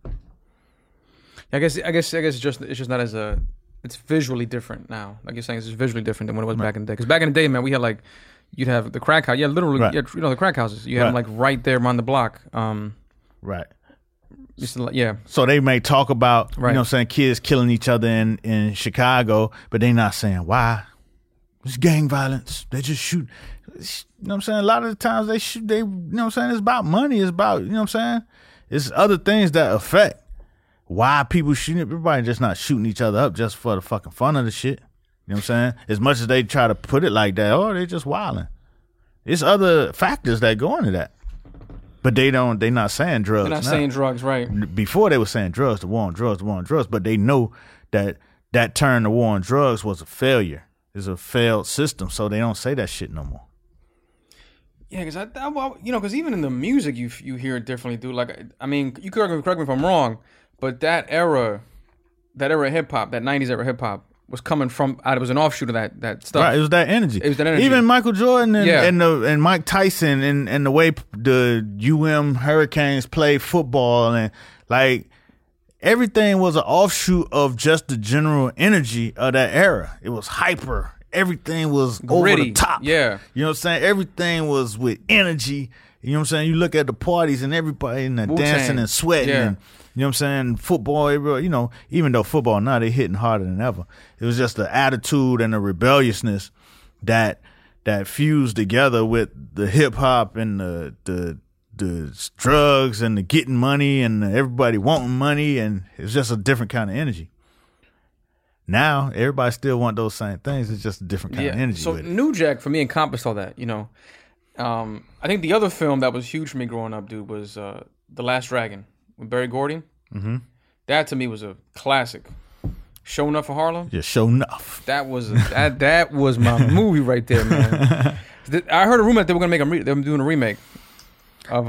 I guess it's just not as it's visually different now. Like you're saying, it's just visually different than when it was back in the day. Because back in the day, man, we had you'd have the crack house. Yeah, literally, right. The crack houses. You had them right there around the block. Right. Yeah. So they may talk about, right. You know what I'm saying, kids killing each other in Chicago, but they not saying why. It's gang violence. They just shoot. You know what I'm saying? A lot of the times they shoot, you know what I'm saying? It's about money. It's about, you know what I'm saying? It's other things that affect why people shooting. Everybody just not shooting each other up just for the fucking fun of the shit. You know what I'm saying? As much as they try to put it like that, they just wilding. It's other factors that go into that. But they not saying drugs. They're not saying drugs, right. Before they were saying drugs, the war on drugs, but they know that term, the war on drugs, was a failure. It's a failed system, so they don't say that shit no more. Yeah, because because even in the music, you hear it differently, dude. Like, I mean, you correct me if I'm wrong, but that era of hip hop, that '90s era hip hop, was coming from. It was an offshoot of that stuff. Right, it was that energy. Even Michael Jordan and Mike Tyson and the way the Hurricanes play football and like. Everything was an offshoot of just the general energy of that era. It was hyper. Everything was gritty, over the top. Yeah. You know what I'm saying? Everything was with energy. You know what I'm saying? You look at the parties and everybody in there dancing and sweating. Yeah. And, you know what I'm saying? Football, even though football now they hitting harder than ever. It was just the attitude and the rebelliousness that fused together with the hip hop and the drugs and the getting money and everybody wanting money, and it's just a different kind of energy. Now everybody still want those same things. It's just a different kind of energy. So New Jack for me encompassed all that. I think the other film that was huge for me growing up, dude, was The Last Dragon with Barry Gordy. Mm-hmm. That to me was a classic. Show Enough for Harlem. Yeah, Show Enough. That was that was my movie right there, man. I heard a rumor that they were gonna they were doing a remake of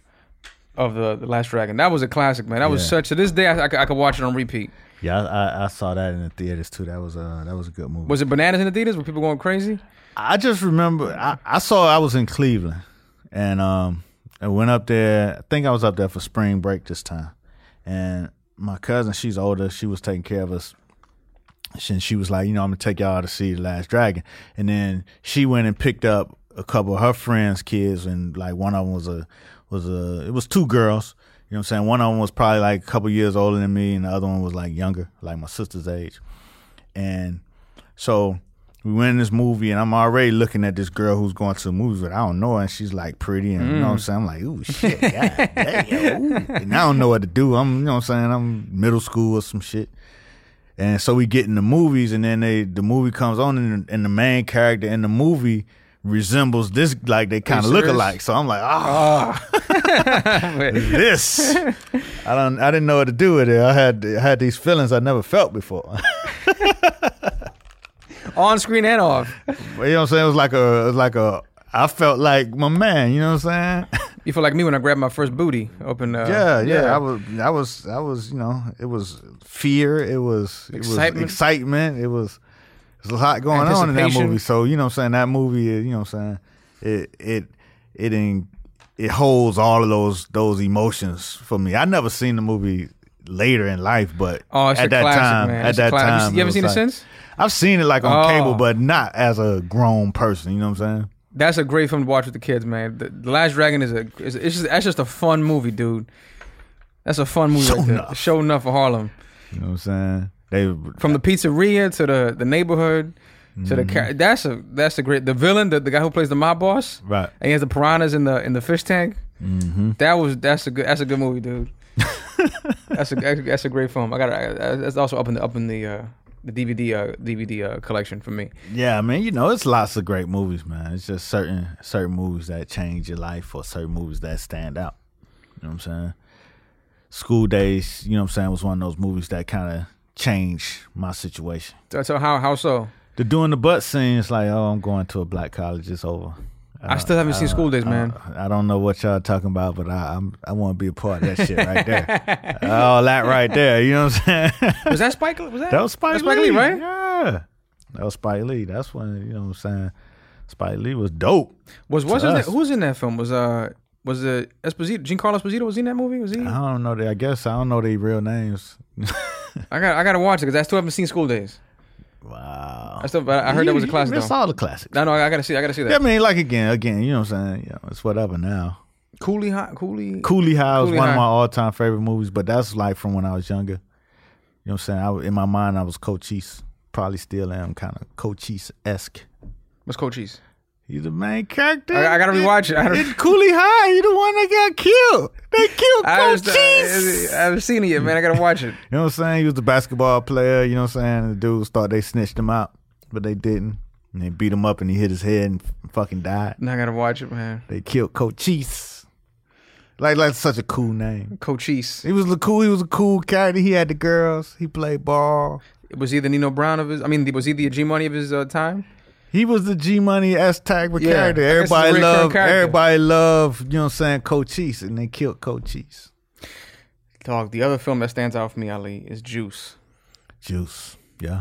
the Last Dragon. That was a classic, man. That was such. To this day, I could watch it on repeat. Yeah, I saw that in the theaters too. That was a good movie. Was it bananas in the theaters? Were people going crazy? I just remember I was in Cleveland, and I went up there. I think I was up there for spring break this time, and my cousin, she's older. She was taking care of us. And she was like, I'm gonna take y'all to see The Last Dragon, and then she went and picked up a couple of her friends' kids, and like one of them was two girls, You know what I'm saying? One of them was probably like a couple years older than me, and the other one was like younger, like my sister's age. And so we went in this movie, and I'm already looking at this girl who's going to the movies, but I don't know her, and she's like pretty, and you know what I'm saying? I'm like, ooh, shit, god damn, ooh. And I don't know what to do. I'm, you know what I'm saying? I'm middle school or some shit. And so we get in the movies, and then the movie comes on, and the main character in the movie resembles this, like they kind of look alike. So I'm like, this. I didn't know what to do with it. I had these feelings I never felt before. On screen and off. You know what I'm saying? It was like a. I felt like my man. You know what I'm saying? You feel like me when I grabbed my first booty. Open. Yeah. I was. You know, it was fear. It was excitement. It was. There's a lot going on in that movie. So you know what I'm saying? That movie. You know what I'm saying? It holds all of those emotions for me. I never seen the movie later in life, but at that time, you ever seen it since? I've seen it like on cable, but not as a grown person. You know what I'm saying? That's a great film to watch with the kids, man. The Last Dragon that's just a fun movie, dude. That's a fun movie. Show enough for Harlem. You know what I'm saying? From the pizzeria to the neighborhood to the that's a great. The villain, the guy who plays the mob boss, right? And he has the piranhas in the fish tank. Mm-hmm. That's a good movie, dude. That's a great film. That's also up in the DVD collection for me. Yeah, I mean, you know, it's lots of great movies, man. It's just certain movies that change your life, or certain movies that stand out. You know what I'm saying? School Days, you know what I'm saying, was one of those movies that kind of changed my situation. So how so? The doing the butt scene, it's like, oh, I'm going to a black college. It's over. I still haven't seen School Days, man. I don't know what y'all talking about, but I want to be a part of that shit right there. All that right there, you know what I'm saying? Was that Spike? That was Spike Lee, right? Yeah, that was Spike Lee. That's when, you know what I'm saying, Spike Lee was dope. Who was in that film? Was it Esposito? Giancarlo Esposito was in that movie? Was he? I don't know. I guess I don't know their real names. I gotta watch it because I still haven't seen School Days. Wow. I heard that was a classic. It's all the classics. No, I gotta see that. Yeah, I mean, like again, you know what I'm saying? You know, it's whatever now. Coolie High was one of my all-time favorite movies, but that's like from when I was younger. You know what I'm saying? In my mind, I was Cochise. Probably still am kind of Cochise-esque. What's Cochise? He's the main character. I gotta rewatch it. It's Coolie High. He's the one that got killed. They killed Cochise. I haven't seen it yet, man. I gotta watch it. You know what I'm saying? He was the basketball player. You know what I'm saying? And the dudes thought they snitched him out, but they didn't. And they beat him up, and he hit his head and fucking died. Now I gotta watch it, man. They killed Cochise. Like such a cool name. Cochise. He was a cool character. He had the girls. He played ball. Was he the Nino Brown of his? I mean, was he the G Money of his time? He was the G Money S type of character. Everybody loved, you know what I'm saying, Cochise, and they killed Cochise. Dog, the other film that stands out for me, Ali, is Juice. Juice, yeah.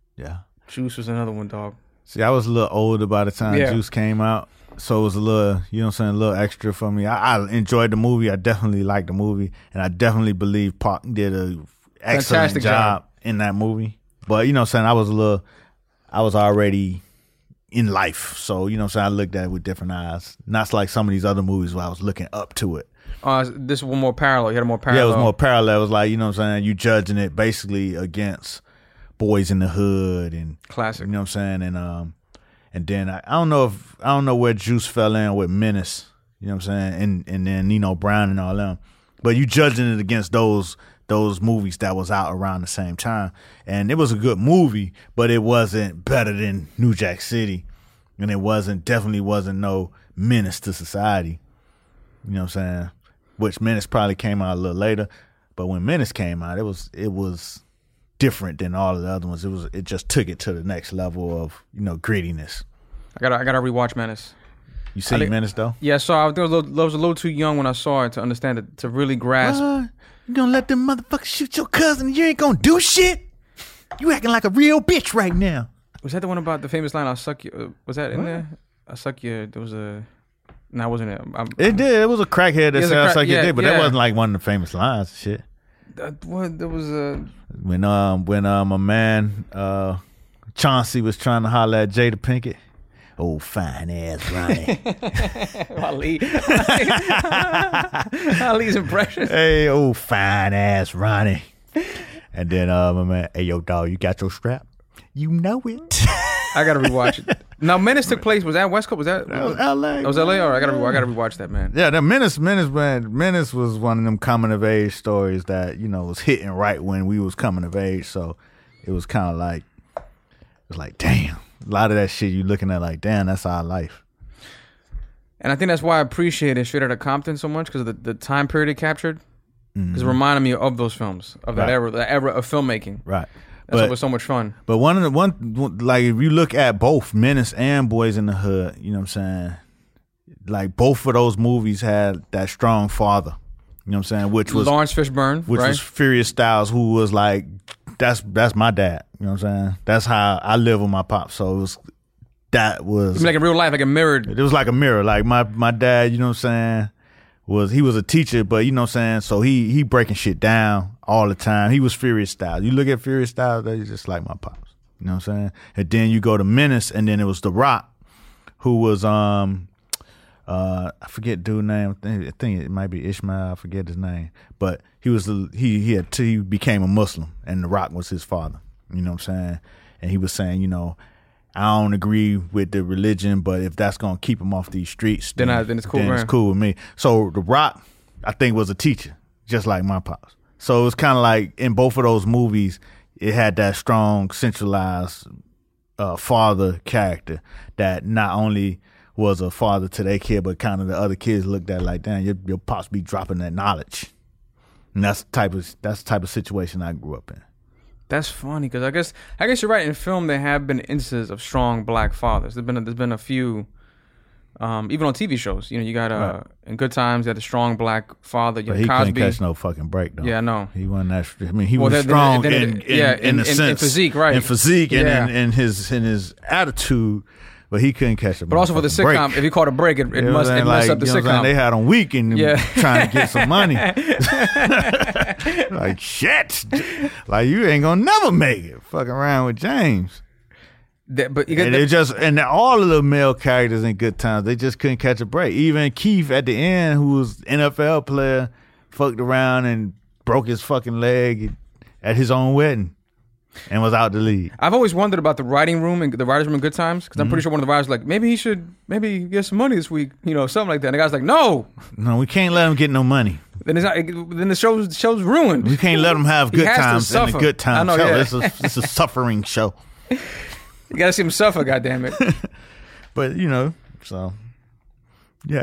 Juice was another one, dog. See, I was a little older by the time Juice came out, so it was a little, you know what I'm saying, a little extra for me. I enjoyed the movie. I definitely liked the movie, and I definitely believe Pac did an excellent job in that movie. But, you know what I'm saying, I was already in life, so you know what I'm saying, I looked at it with different eyes, not like some of these other movies where I was looking up to it. This one more parallel. You had a more parallel. Yeah, it was more parallel. It was like, you know what I'm saying, you judging it basically against Boys in the Hood and classic, you know what I'm saying, and then I don't know where Juice fell in with Menace, you know what I'm saying, and then Nino Brown and all them, but you judging it against those movies that was out around the same time. And it was a good movie, but it wasn't better than New Jack City. And it definitely wasn't no menace to society. You know what I'm saying? Which Menace probably came out a little later. But when Menace came out, it was different than all of the other ones. It just took it to the next level of, you know, grittiness. I gotta rewatch Menace. You seen Menace though? Yeah, so I was a little too young when I saw it to understand it, to really grasp. You gonna let them motherfuckers shoot your cousin and you ain't gonna do shit? You acting like a real bitch right now. Was that the one about the famous line, I'll suck you? Was that in there? I'll suck you. There was a... No, it wasn't it. It did. It was a crackhead that said I'll suck your dick, but that wasn't like one of the famous lines and shit. There was a... When my man Chauncey was trying to holler at Jada Pinkett. Old fine ass Ronnie. Ali's impression. Hey, old fine ass Ronnie. And then my man, hey yo dog, you got your strap? You know it. I gotta rewatch it. Now, Menace took place. Was that West Coast? Was that was L.A. That was L.A. All right, I gotta rewatch that, man. Yeah, the Menace was one of them coming of age stories that was hitting right when we was coming of age. So it was kind of like damn, a lot of that shit you looking at like damn, that's our life. And I think that's why I appreciated Straight Outta Compton so much because of the time period it captured. Because it reminded me of those films of that era of filmmaking. Right. That's what was so much fun. But like if you look at both Menace and Boys in the Hood, you know what I'm saying? Like both of those movies had that strong father. You know what I'm saying? Which was Lawrence Fishburne, which was Furious Styles, who was like, that's my dad. You know what I'm saying? That's how I live with my pops. So it was like in real life, like a mirrored. It was like a mirror. Like my dad, you know what I'm saying? He was a teacher, but you know what I'm saying? So he breaking shit down all the time. He was Furious Styles. You look at Furious Styles, they're just like my pops. You know what I'm saying? And then you go to Menace, and then it was The Rock, who was I forget dude's name. I think it might be Ishmael. I forget his name. But he became a Muslim, and The Rock was his father. You know what I'm saying? And he was saying, I don't agree with the religion, but if that's gonna keep him off these streets, then it's cool. Then it's cool with me. So The Rock, I think, was a teacher, just like my pops. So it was kind of like in both of those movies, it had that strong, centralized father character that not only was a father to their kid, but kind of the other kids looked at like, damn, your pops be dropping that knowledge. And that's the type of situation I grew up in. That's funny because I guess you're right. In film, there have been instances of strong black fathers. There's been a few, even on TV shows. You got in Good Times, you had a strong black father. You had Cosby. He couldn't catch no fucking break though. Yeah, I know. He wasn't that. I mean, he was strong in the sense, in physique, right? In physique and in his attitude. But he couldn't catch it. But also for the sitcom, break. If you caught a break, it must up the sitcom. They had him weak and trying to get some money. Like shit, like you ain't gonna never make it. Fucking around with James. And all of the male characters in Good Times, they just couldn't catch a break. Even Keith at the end, who was NFL player, fucked around and broke his fucking leg at his own wedding. And was out the league. I've always wondered about the writing room and the writers' room in Good Times because I'm pretty sure one of the writers was like, maybe he should get some money this week, something like that. And the guy's like, no, we can't let him get no money. Then the show's ruined. We can't let him have good times in the Good Times show. Yeah. It's a suffering show. You gotta see him suffer, goddammit. But so yeah,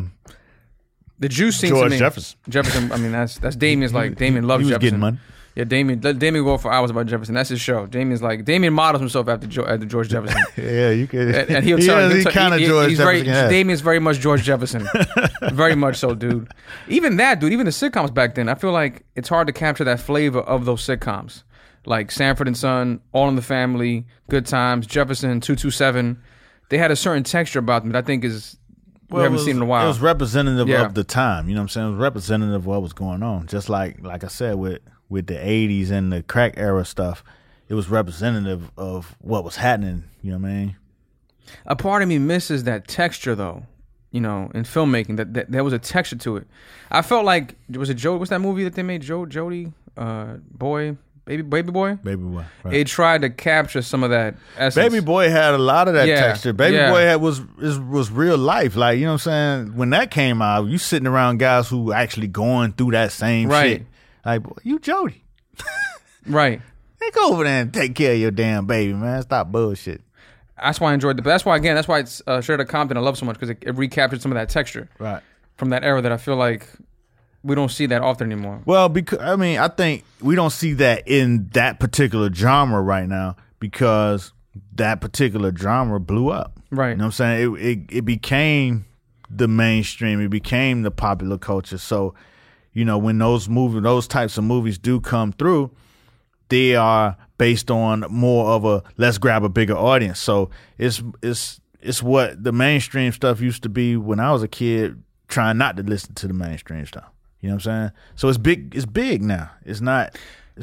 the juice seems George to me. Jefferson. I mean, that's Damien's like Damien loves he was Jefferson. Getting money. Yeah, Damien. Let Damien go for hours about Jefferson. That's his show. Damien models himself after George Jefferson. Yeah, you could. And he'll tell you. George Jefferson. Damien's very much George Jefferson. Very much so, dude. Even the sitcoms back then, I feel like it's hard to capture that flavor of those sitcoms. Like Sanford and Son, All in the Family, Good Times, Jefferson, 227. They had a certain texture about them that I think we haven't seen in a while. It was representative of the time. You know what I'm saying? It was representative of what was going on. Just like I said, with the 80s and the crack era stuff, it was representative of what was happening. You know what I mean? A part of me misses that texture, though. In filmmaking, that there was a texture to it. I felt like, was it Joe? What's that movie that they made? Jody, Boy, Baby Boy. Right. It tried to capture some of that essence. Baby Boy had a lot of that texture. Baby Boy was real life. Like, you know what I'm saying? When that came out, you sitting around guys who actually going through that same shit. Like, boy, you Jody. Right. Hey, go over there and take care of your damn baby, man. Stop bullshit. That's why I enjoyed that's why it's Straight Outta Compton I love so much because it recaptured some of that texture. Right. From that era that I feel like we don't see that often anymore. Well, because I think we don't see that in that particular genre right now because that particular genre blew up. Right. You know what I'm saying? It became the mainstream. It became the popular culture. So, when those types of movies do come through, they are based on more of a let's grab a bigger audience. So it's what the mainstream stuff used to be when I was a kid, trying not to listen to the mainstream stuff. You know what I'm saying? So it's big now. It's not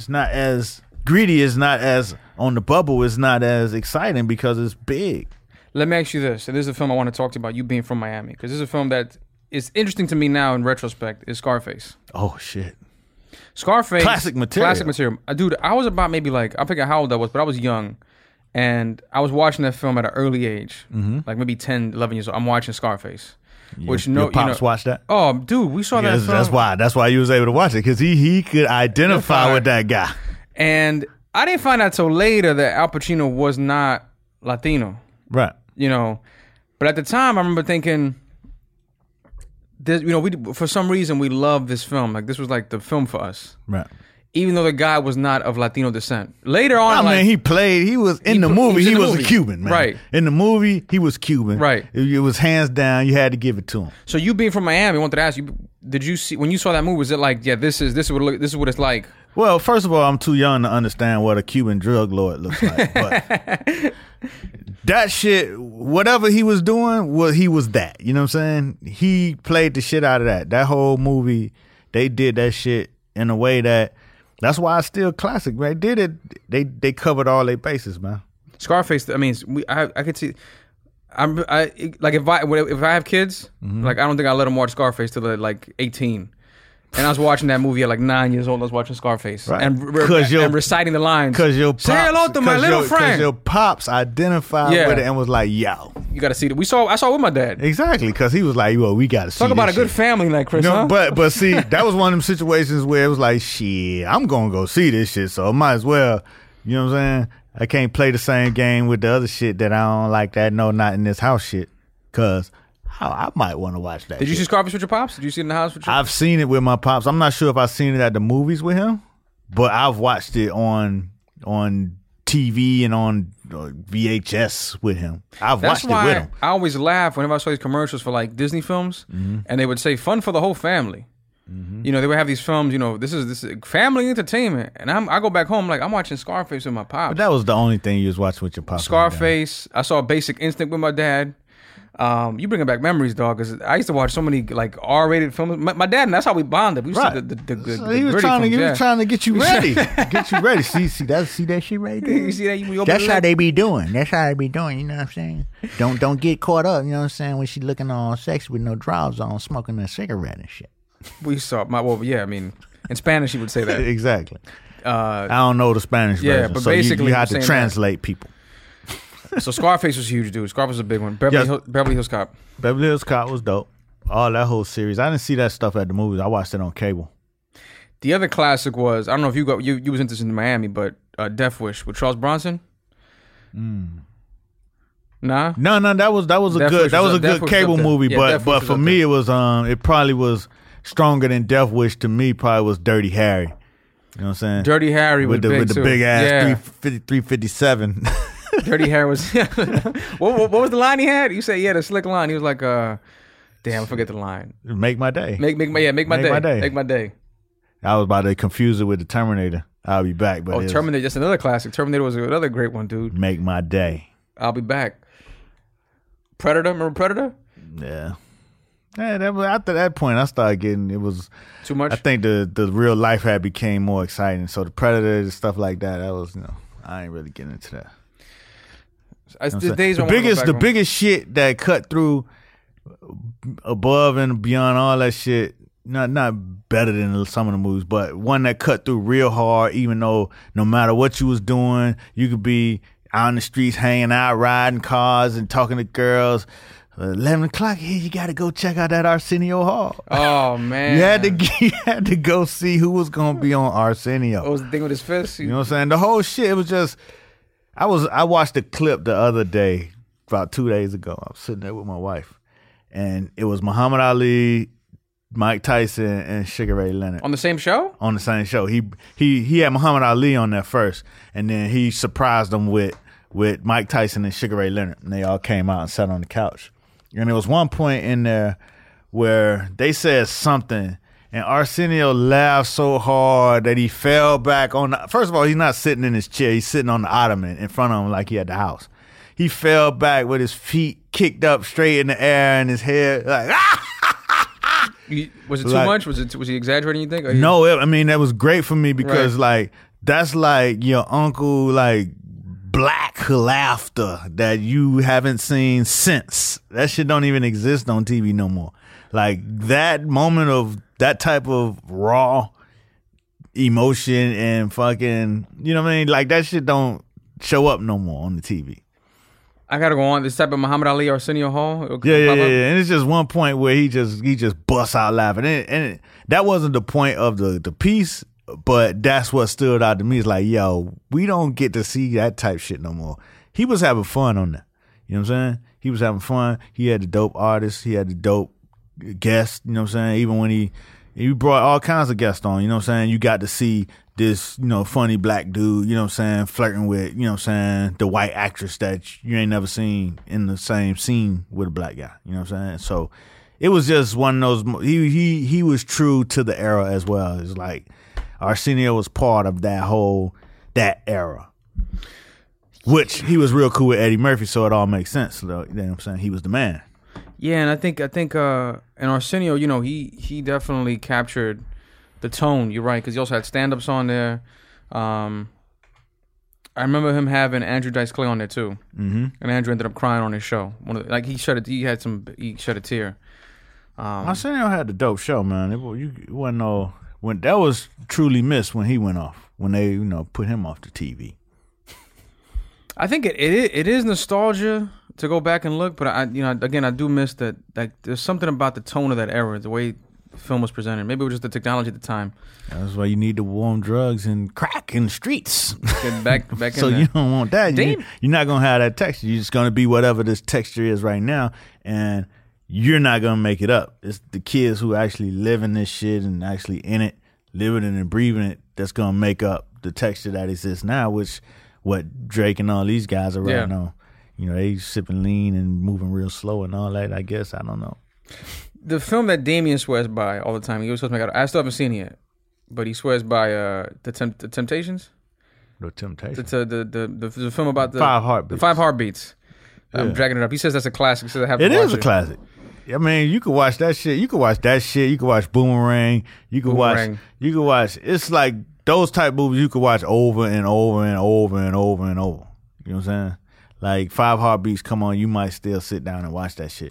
as greedy, it's not as on the bubble, it's not as exciting because it's big. Let me ask you this. And this is a film I want to talk to you about, you being from Miami. Because this is a film that is interesting to me now in retrospect, is Scarface. Oh, shit. Scarface. Classic material. Classic material. Dude, I was about maybe like, I forget how old I was, but I was young. And I was watching that film at an early age. Like maybe 10, 11 years old. I'm watching Scarface. Your pops watched that? Oh, dude, we saw that film. That's why you was able to watch it, because he could identify with that guy. And I didn't find out till later that Al Pacino was not Latino. Right. You know, but at the time I remember thinking, we for some reason we loved this film. Like this was like the film for us. Right. Even though the guy was not of Latino descent. Later on, he was in the movie. He was a Cuban, man. Right. In the movie, he was Cuban. Right. It was hands down. You had to give it to him. So you being from Miami, I wanted to ask you: did you see when you saw that movie? Was it like, yeah, this is what it's like? Well, first of all, I'm too young to understand what a Cuban drug lord looks like. But that shit, whatever he was doing, he was that. You know what I'm saying? He played the shit out of that. That whole movie, they did that shit in a way that. That's why it's still classic, man. They covered all their bases, man. Scarface. I mean, I could see. If I have kids, like I don't think I'll let them watch Scarface till they're like 18. And I was watching that movie at like 9 years old. I was watching Scarface and reciting the lines. Because your pops, say hello to my little friend. Because your pops identified with it and was like, "Yo, you got to see it." I saw it with my dad. Exactly, because he was like, "Well, we got to see." Talk about a good shit. Family night, Chris. Huh? But see, that was one of them situations where it was like, "Shit, I'm gonna go see this shit, so I might as well." You know what I'm saying? I can't play the same game with the other shit that I don't like. That not in this house shit, because. I might want to watch that. Did you see Scarface with your pops? Did you see it in the house with your I've seen it with my pops. I'm not sure if I've seen it at the movies with him, but I've watched it on TV and on VHS with him. That's watched it with him. I always laugh whenever I saw these commercials for like Disney films, and they would say "fun for the whole family." You know, they would have these films. You know, this is family entertainment, and I go back home like I'm watching Scarface with my pops. But that was the only thing you was watching with your pops. Scarface. I saw Basic Instinct with my dad. You bringing back memories, dog. Because I used to watch so many like R-rated films. My dad, and that's how we bonded. We used to he was trying to get you ready, See that shit right there. You see that? That's how they be doing. You know what I'm saying? Don't get caught up. You know what I'm saying? When she looking all sexy with no drawers on, smoking a cigarette and shit. We saw I mean, in Spanish, he would say that exactly. I don't know the Spanish version, but so basically you have to translate people. So Scarface was huge, dude. Scarface was a big one. Beverly Hills Cop. Beverly Hills Cop was dope. All that whole series. I didn't see that stuff at the movies. I watched it on cable. The other classic was, I don't know if you was interested in Miami, but Death Wish with Charles Bronson. Nah? No, that was a good cable movie, but for me it was it probably was stronger than Death Wish to me. Probably was Dirty Harry. You know what I'm saying? Dirty Harry with the big ass 357. Dirty Harry was. what was the line he had? You said the slick line. He was like, damn, I forget the line. Make my day. Make my day. Make my day. I was about to confuse it with the Terminator. I'll be back. But Terminator, just another classic. Terminator was another great one, dude. Make my day. I'll be back. Predator, remember Predator? Yeah. After that point, I started getting it was too much. I think the real life had became more exciting. So the Predator and stuff like that, was I ain't really getting into that. The biggest shit that cut through above and beyond all that shit, not better than some of the movies, but one that cut through real hard, even though no matter what you was doing, you could be out in the streets hanging out, riding cars and talking to girls. 11 o'clock, hey, you got to go check out that Arsenio Hall. Oh, man. You had to go see who was going to be on Arsenio. What was the thing with his fist? You know what I'm saying? The whole shit, it was just... I watched a clip the other day, about 2 days ago. I was sitting there with my wife, and it was Muhammad Ali, Mike Tyson, and Sugar Ray Leonard. On the same show? On the same show. He had Muhammad Ali on there first, and then he surprised them with Mike Tyson and Sugar Ray Leonard, and they all came out and sat on the couch. And there was one point in there where they said something, and Arsenio laughed so hard that he fell back on first of all, he's not sitting in his chair. He's sitting on the ottoman in front of him like he had the house. He fell back with his feet kicked up straight in the air and his head like, Was it too much? Was he exaggerating, you think? No, I mean, that was great for me because, that's like your uncle, black laughter that you haven't seen since. That shit don't even exist on TV no more. Like that moment of that type of raw emotion and fucking, you know what I mean? Like that shit don't show up no more on the TV. I gotta go on this type of Muhammad Ali Arsenio Hall. Yeah. And it's just one point where he just busts out laughing, and that wasn't the point of the piece, but that's what stood out to me. It's like, yo, we don't get to see that type shit no more. He was having fun on that. You know what I'm saying? He was having fun. He had the dope artists. He had the dope guests. You know what I'm saying? Even when he brought all kinds of guests on, you know what I'm saying? You got to see this, you know, funny black dude, you know what I'm saying, flirting with, you know what I'm saying, the white actress that you ain't never seen in the same scene with a black guy, you know what I'm saying? So it was just one of those, he was true to the era as well. It's like Arsenio was part of that era. Which he was real cool with Eddie Murphy, so it all makes sense. You know what I'm saying? He was the man. Yeah, and I think and Arsenio, you know, he definitely captured the tone. You're right, because he also had stand-ups on there. I remember him having Andrew Dice Clay on there too, and Andrew ended up crying on his show. He shed a tear. Arsenio had the dope show, man. That was truly missed when he went off, when they, you know, put him off the TV. I think it is nostalgia to go back and look, but I do miss that. Like, there's something about the tone of that era, the way the film was presented. Maybe it was just the technology at the time. That's why you need the warm drugs and crack in the streets. Get back in so there. You don't want that. You're not gonna have that texture. You're just gonna be whatever this texture is right now, and you're not gonna make it up. It's the kids who actually live in this shit and actually in it, living it and breathing it, that's gonna make up the texture that exists now, which what Drake and all these guys are right now. You know, they sipping lean and moving real slow and all that, I guess. I don't know. The film that Damien swears by all the time, he always tells me, I still haven't seen it yet, but he swears by the Temptations. The Temptations? It's the film about the 5 Heartbeats. The 5 Heartbeats. I'm dragging it up. He says that's a classic. He says I have to watch it is a classic. I mean, you could watch that shit. You could watch that shit. You could watch Boomerang. You could watch. It's like those type movies you could watch over and over and over and over and over. You know what I'm saying? Like 5 Heartbeats, come on, you might still sit down and watch that shit.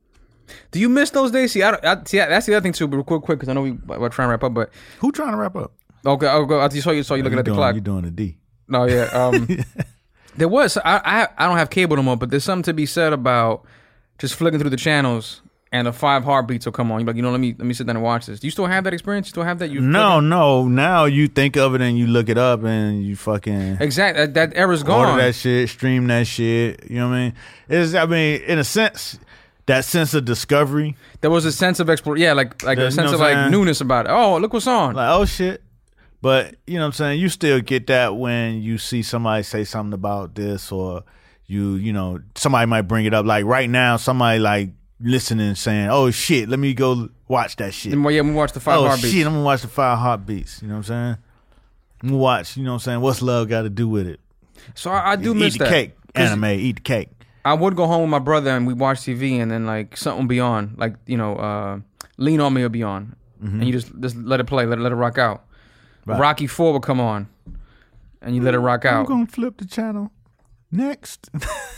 Do you miss those days? See, that's the other thing too. But real quick, because I know we're trying to wrap up. But who trying to wrap up? Okay, I'll go. I saw you looking at the clock. You're doing a D. No, yeah. There was. I don't have cable no more, but there's something to be said about just flicking through the channels and the 5 Heartbeats will come on. You're like, you know, let me sit down and watch this. Do you still have that experience? You still have that? No. Now you think of it and you look it up and you fucking exactly that era's gone. Order that shit, stream that shit. You know what I mean? In a sense, that sense of discovery. There was a sense of exploration. Yeah, like a sense of like newness about it. Oh, look what's on. Like, oh shit. But you know what I'm saying? You still get that when you see somebody say something about this, or you know, somebody might bring it up. Like right now, somebody like listening and saying, oh shit, let me go watch that shit. Yeah, we watch the 5 Heartbeats. Oh shit, I'm gonna watch the 5 Heartbeats. You know what I'm saying? I'm gonna watch, you know what I'm saying? What's love got to do with it? So I do miss that. Eat the cake. Anime, eat the cake. I would go home with my brother and we watch TV, and then like something will be on, like, you know, Lean on Me will be on, and you just let it play, let it rock out. Right. Rocky 4 will come on, and you let it rock out. I'm gonna flip the channel. Next.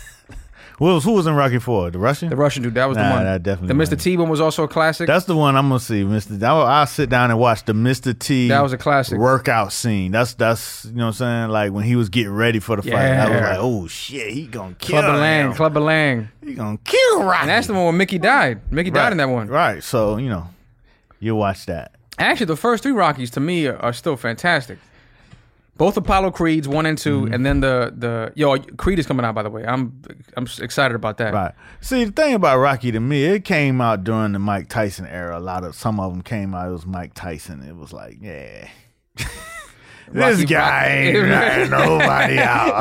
Who was in Rocky 4? The Russian? The Russian dude. That was the one. That definitely. The Mr. T one was also a classic. That's the one I'm gonna see. I'll sit down and watch the Mr. T. That was a classic workout scene. That's you know what I'm saying. Like when he was getting ready for the fight. I was like, oh shit, he gonna kill him. Clubber Lang. He gonna kill Rocky. And that's the one where Mickey died. Mickey died in that one. Right. So you know, you watch that. Actually, the first 3 Rockies to me are still fantastic. Both Apollo Creeds 1 and 2, and then the Creed is coming out, by the way. I'm excited about that. Right. See, the thing about Rocky to me, it came out during the Mike Tyson era. Some of them came out. It was Mike Tyson. It was like, yeah. This guy ain't ratting nobody out.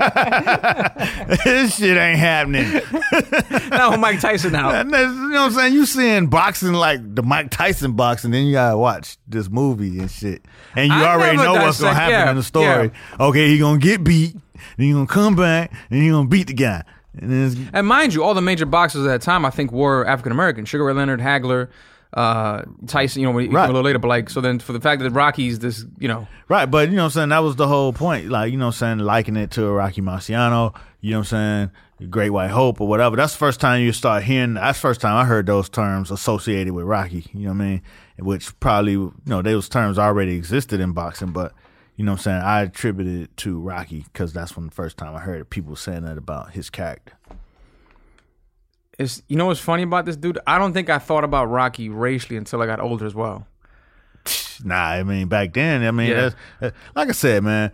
This shit ain't happening. Not Mike Tyson out. You know what I'm saying? You seeing boxing like the Mike Tyson boxing, then you gotta watch this movie and shit. And you already know what's gonna happen in the story. Yeah. Okay, he gonna get beat, then he gonna come back, and he gonna beat the guy. And mind you, all the major boxers at that time, I think, were African American. Sugar Ray Leonard, Hagler, Tyson, when he Right. a little later, but like, so then for the fact that Rocky's this, Right, but you know what I'm saying, that was the whole point. Like, you know what I'm saying, liking it to a Rocky Marciano, you know what I'm saying, Great White Hope or whatever. That's the first time you start hearing, that's the first time I heard those terms associated with Rocky, you know what I mean? Which probably, those terms already existed in boxing, but you know what I'm saying, I attributed it to Rocky because that's when the first time I heard people saying that about his character. it's, what's funny about this dude? I don't think I thought about Rocky racially until I got older as well. Nah, I mean, back then, Yeah. that's, like I said, man,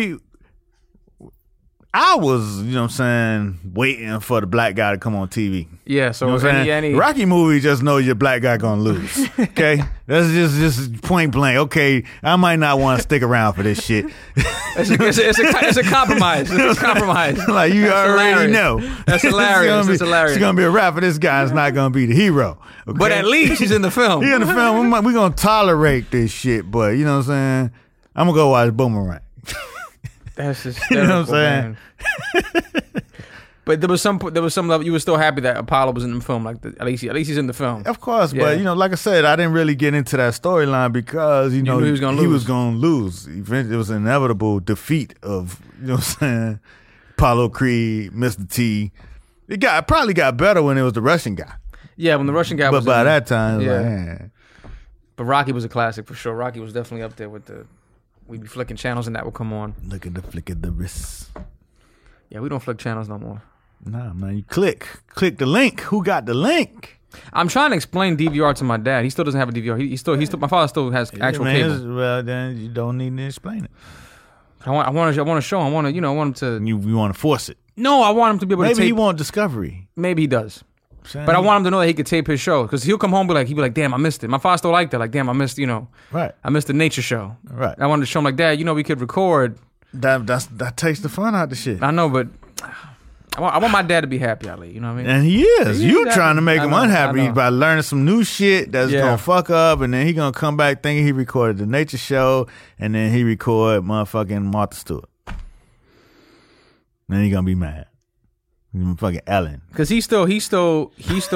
I was, you know what I'm saying, waiting for the black guy to come on TV. Yeah, so You know what I'm saying? any Rocky movie just know your black guy gonna lose. Okay? That's just point blank. Okay, I might not want to stick around for this shit. it's a compromise. It's a compromise. Like, you That's already hilarious. know. That's hilarious. It's hilarious. It's gonna be a rap for this guy. It's not gonna be the hero. Okay? But at least he's in the film. He in the film. We're gonna tolerate this shit, but you know what I'm saying? I'm gonna go watch Boomerang. That's hysterical, You know what I'm saying? man. But there was some level you were still happy that Apollo was in the film. Like at least he's in the film. Of course, Yeah. but like I said, I didn't really get into that storyline because knew he was gonna lose. Eventually, it was an inevitable defeat of what I'm saying, Apollo Creed, Mr. T. It probably got better when it was the Russian guy, Yeah, when the Russian guy but was by in, that time, it was Yeah. like, man. But Rocky was a classic for sure. Rocky was definitely up there with the. We'd be flicking channels and that would come on. Look at the flick of the wrist. Yeah, we don't flick channels no more. Nah, man, you click the link. Who got the link? I'm trying to explain DVR to my dad. He still doesn't have a DVR. He still my father still has actual cable. Well, then you don't need to explain it. I want to show him. I want him to. You want to force it. No, I want him to be able to Maybe tape. he want Discovery. Maybe he does. But I want him to know that he could tape his show because he'll come home and he'd be like, damn, I missed it. My father still liked that. Like, damn, I missed, Right. I missed the nature show. Right. I wanted to show him like, Dad, we could record. That takes the fun out of the shit. I know, but I want my dad to be happy, Ali. You know what I mean? And he is. He You is trying to make happy. him I know, unhappy I know. by learning some new shit that's Yeah. gonna fuck up, and then he gonna come back thinking he recorded the nature show, and then he record motherfucking Martha Stewart. Then he gonna be mad. Fucking Ellen. Because he'll still go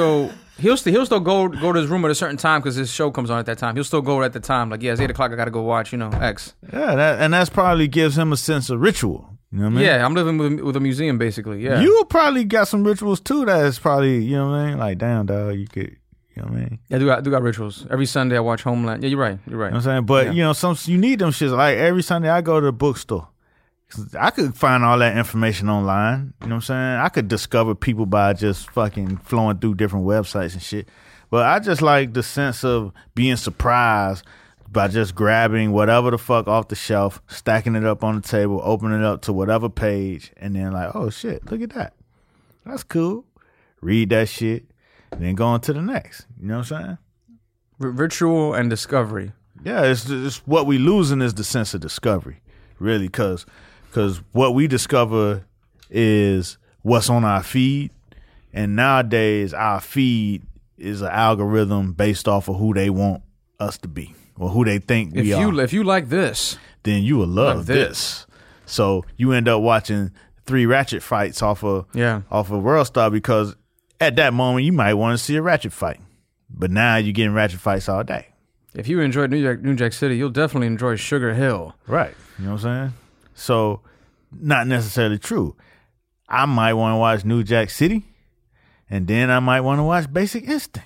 to his room at a certain time because his show comes on at that time. He'll still go at the time. Like, yeah, it's 8:00. I got to go watch, X. Yeah, and that's probably gives him a sense of ritual. You know what I mean? Yeah, I'm living with a museum basically. Yeah. You probably got some rituals too. That's probably, you know what I mean? Like, damn, dog, you could, you know what I mean? Yeah, I do got rituals. Every Sunday I watch Homeland. Yeah, you're right. You know what I'm saying? But, Yeah. you need them shits. Like, every Sunday I go to the bookstore. I could find all that information online. You know what I'm saying? I could discover people by just fucking flowing through different websites and shit. But I just like the sense of being surprised by just grabbing whatever the fuck off the shelf, stacking it up on the table, opening it up to whatever page, and then like, oh shit, look at that. That's cool. Read that shit, and then go on to the next. You know what I'm saying? Ritual and discovery. Yeah, it's what we losing is the sense of discovery, really, because what we discover is what's on our feed, and nowadays our feed is an algorithm based off of who they want us to be or who they think we are. If you like this, then you will love Like this. this. So you end up watching 3 Ratchet fights off of World Star because at that moment you might want to see a Ratchet fight, but now you're getting Ratchet fights all day. if you enjoyed New Jack City, you'll definitely enjoy Sugar Hill. Right. You know what I'm saying? So, not necessarily true. I might want to watch New Jack City, and then I might want to watch Basic Instinct.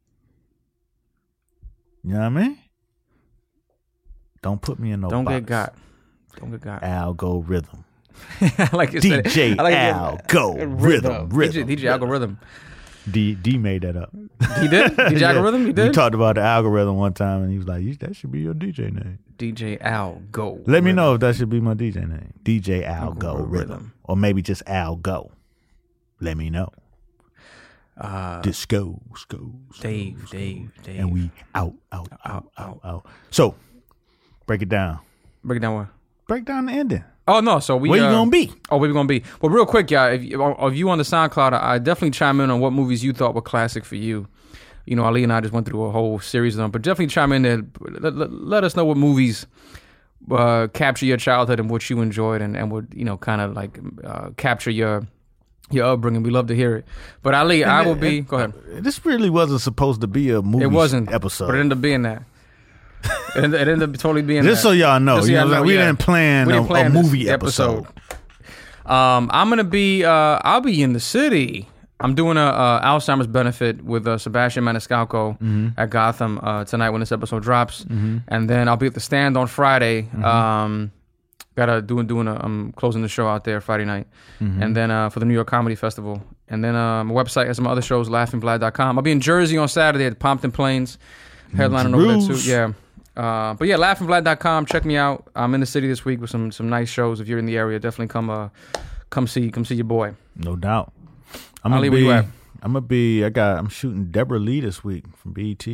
You know what I mean? Don't put me in no Don't box. get got. Don't get got. Algorithm. I like you said it. DJ I like it. Algorithm. DJ Algorithm. D made that up. He did? DJ Yeah. Algorithm? He We did? talked about the algorithm one time, and he was like, that should be your DJ name. DJ Algo. Let me know if that should be my DJ name. DJ Algorithm. Algorithm. Or maybe just Algo. Let me know. Disco. Dave. And we out. So, break it down. Break it down what? Break down the ending. Oh, no. So we... Where you going to be? Oh, where we going to be? Well, real quick, y'all, if you on the SoundCloud, I definitely chime in on what movies you thought were classic for you. Ali and I just went through a whole series of them, but definitely chime in there. Let us know what movies capture your childhood and what you enjoyed and would, kind of like capture your your upbringing. We love to hear it. But Ali, I will be. Go ahead. This really wasn't supposed to be a movie. It wasn't episode, but it ended up being that. It ended up totally being just that. so y'all know. Just so y'all know, we yeah. didn't plan a movie episode. I'm gonna be. I'll be in the city. I'm doing a Alzheimer's benefit with Sebastian Maniscalco at Gotham tonight when this episode drops, and then I'll be at the Stand on Friday. I'm closing the show out there Friday night, and then for the New York Comedy Festival, and then my website has some other shows, LaughingVlad.com. I'll be in Jersey on Saturday at Pompton Plains, headlining over there too. Yeah. But yeah, LaughingVlad.com. Check me out. I'm in the city this week with some nice shows. If you're in the area, definitely come see your boy. No doubt. Ali, where you at? I'm shooting Deborah Lee this week from BET,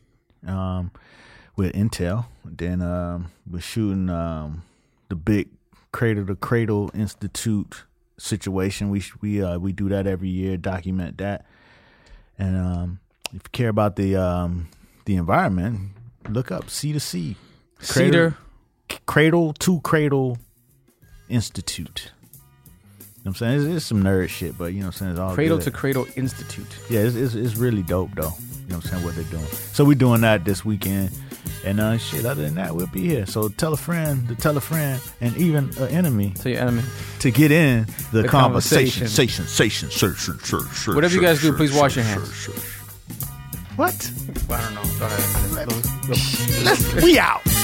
with Intel. Then we're shooting the big Cradle to Cradle Institute situation. We do that every year, document that. And if you care about the environment, look up C2C. Cradle to Cradle Institute. You know what I'm saying? It's some nerd shit, but you know what I'm saying? It's all Cradle good. to Cradle Institute. Yeah, it's really dope though. You know what I'm saying? What they're doing. So we're doing that this weekend. And other than that, we'll be here. So tell a friend, and even an enemy. Tell your enemy. To get in the conversation. Whatever you guys do, please wash your hands. What? I don't know. Go ahead. We out.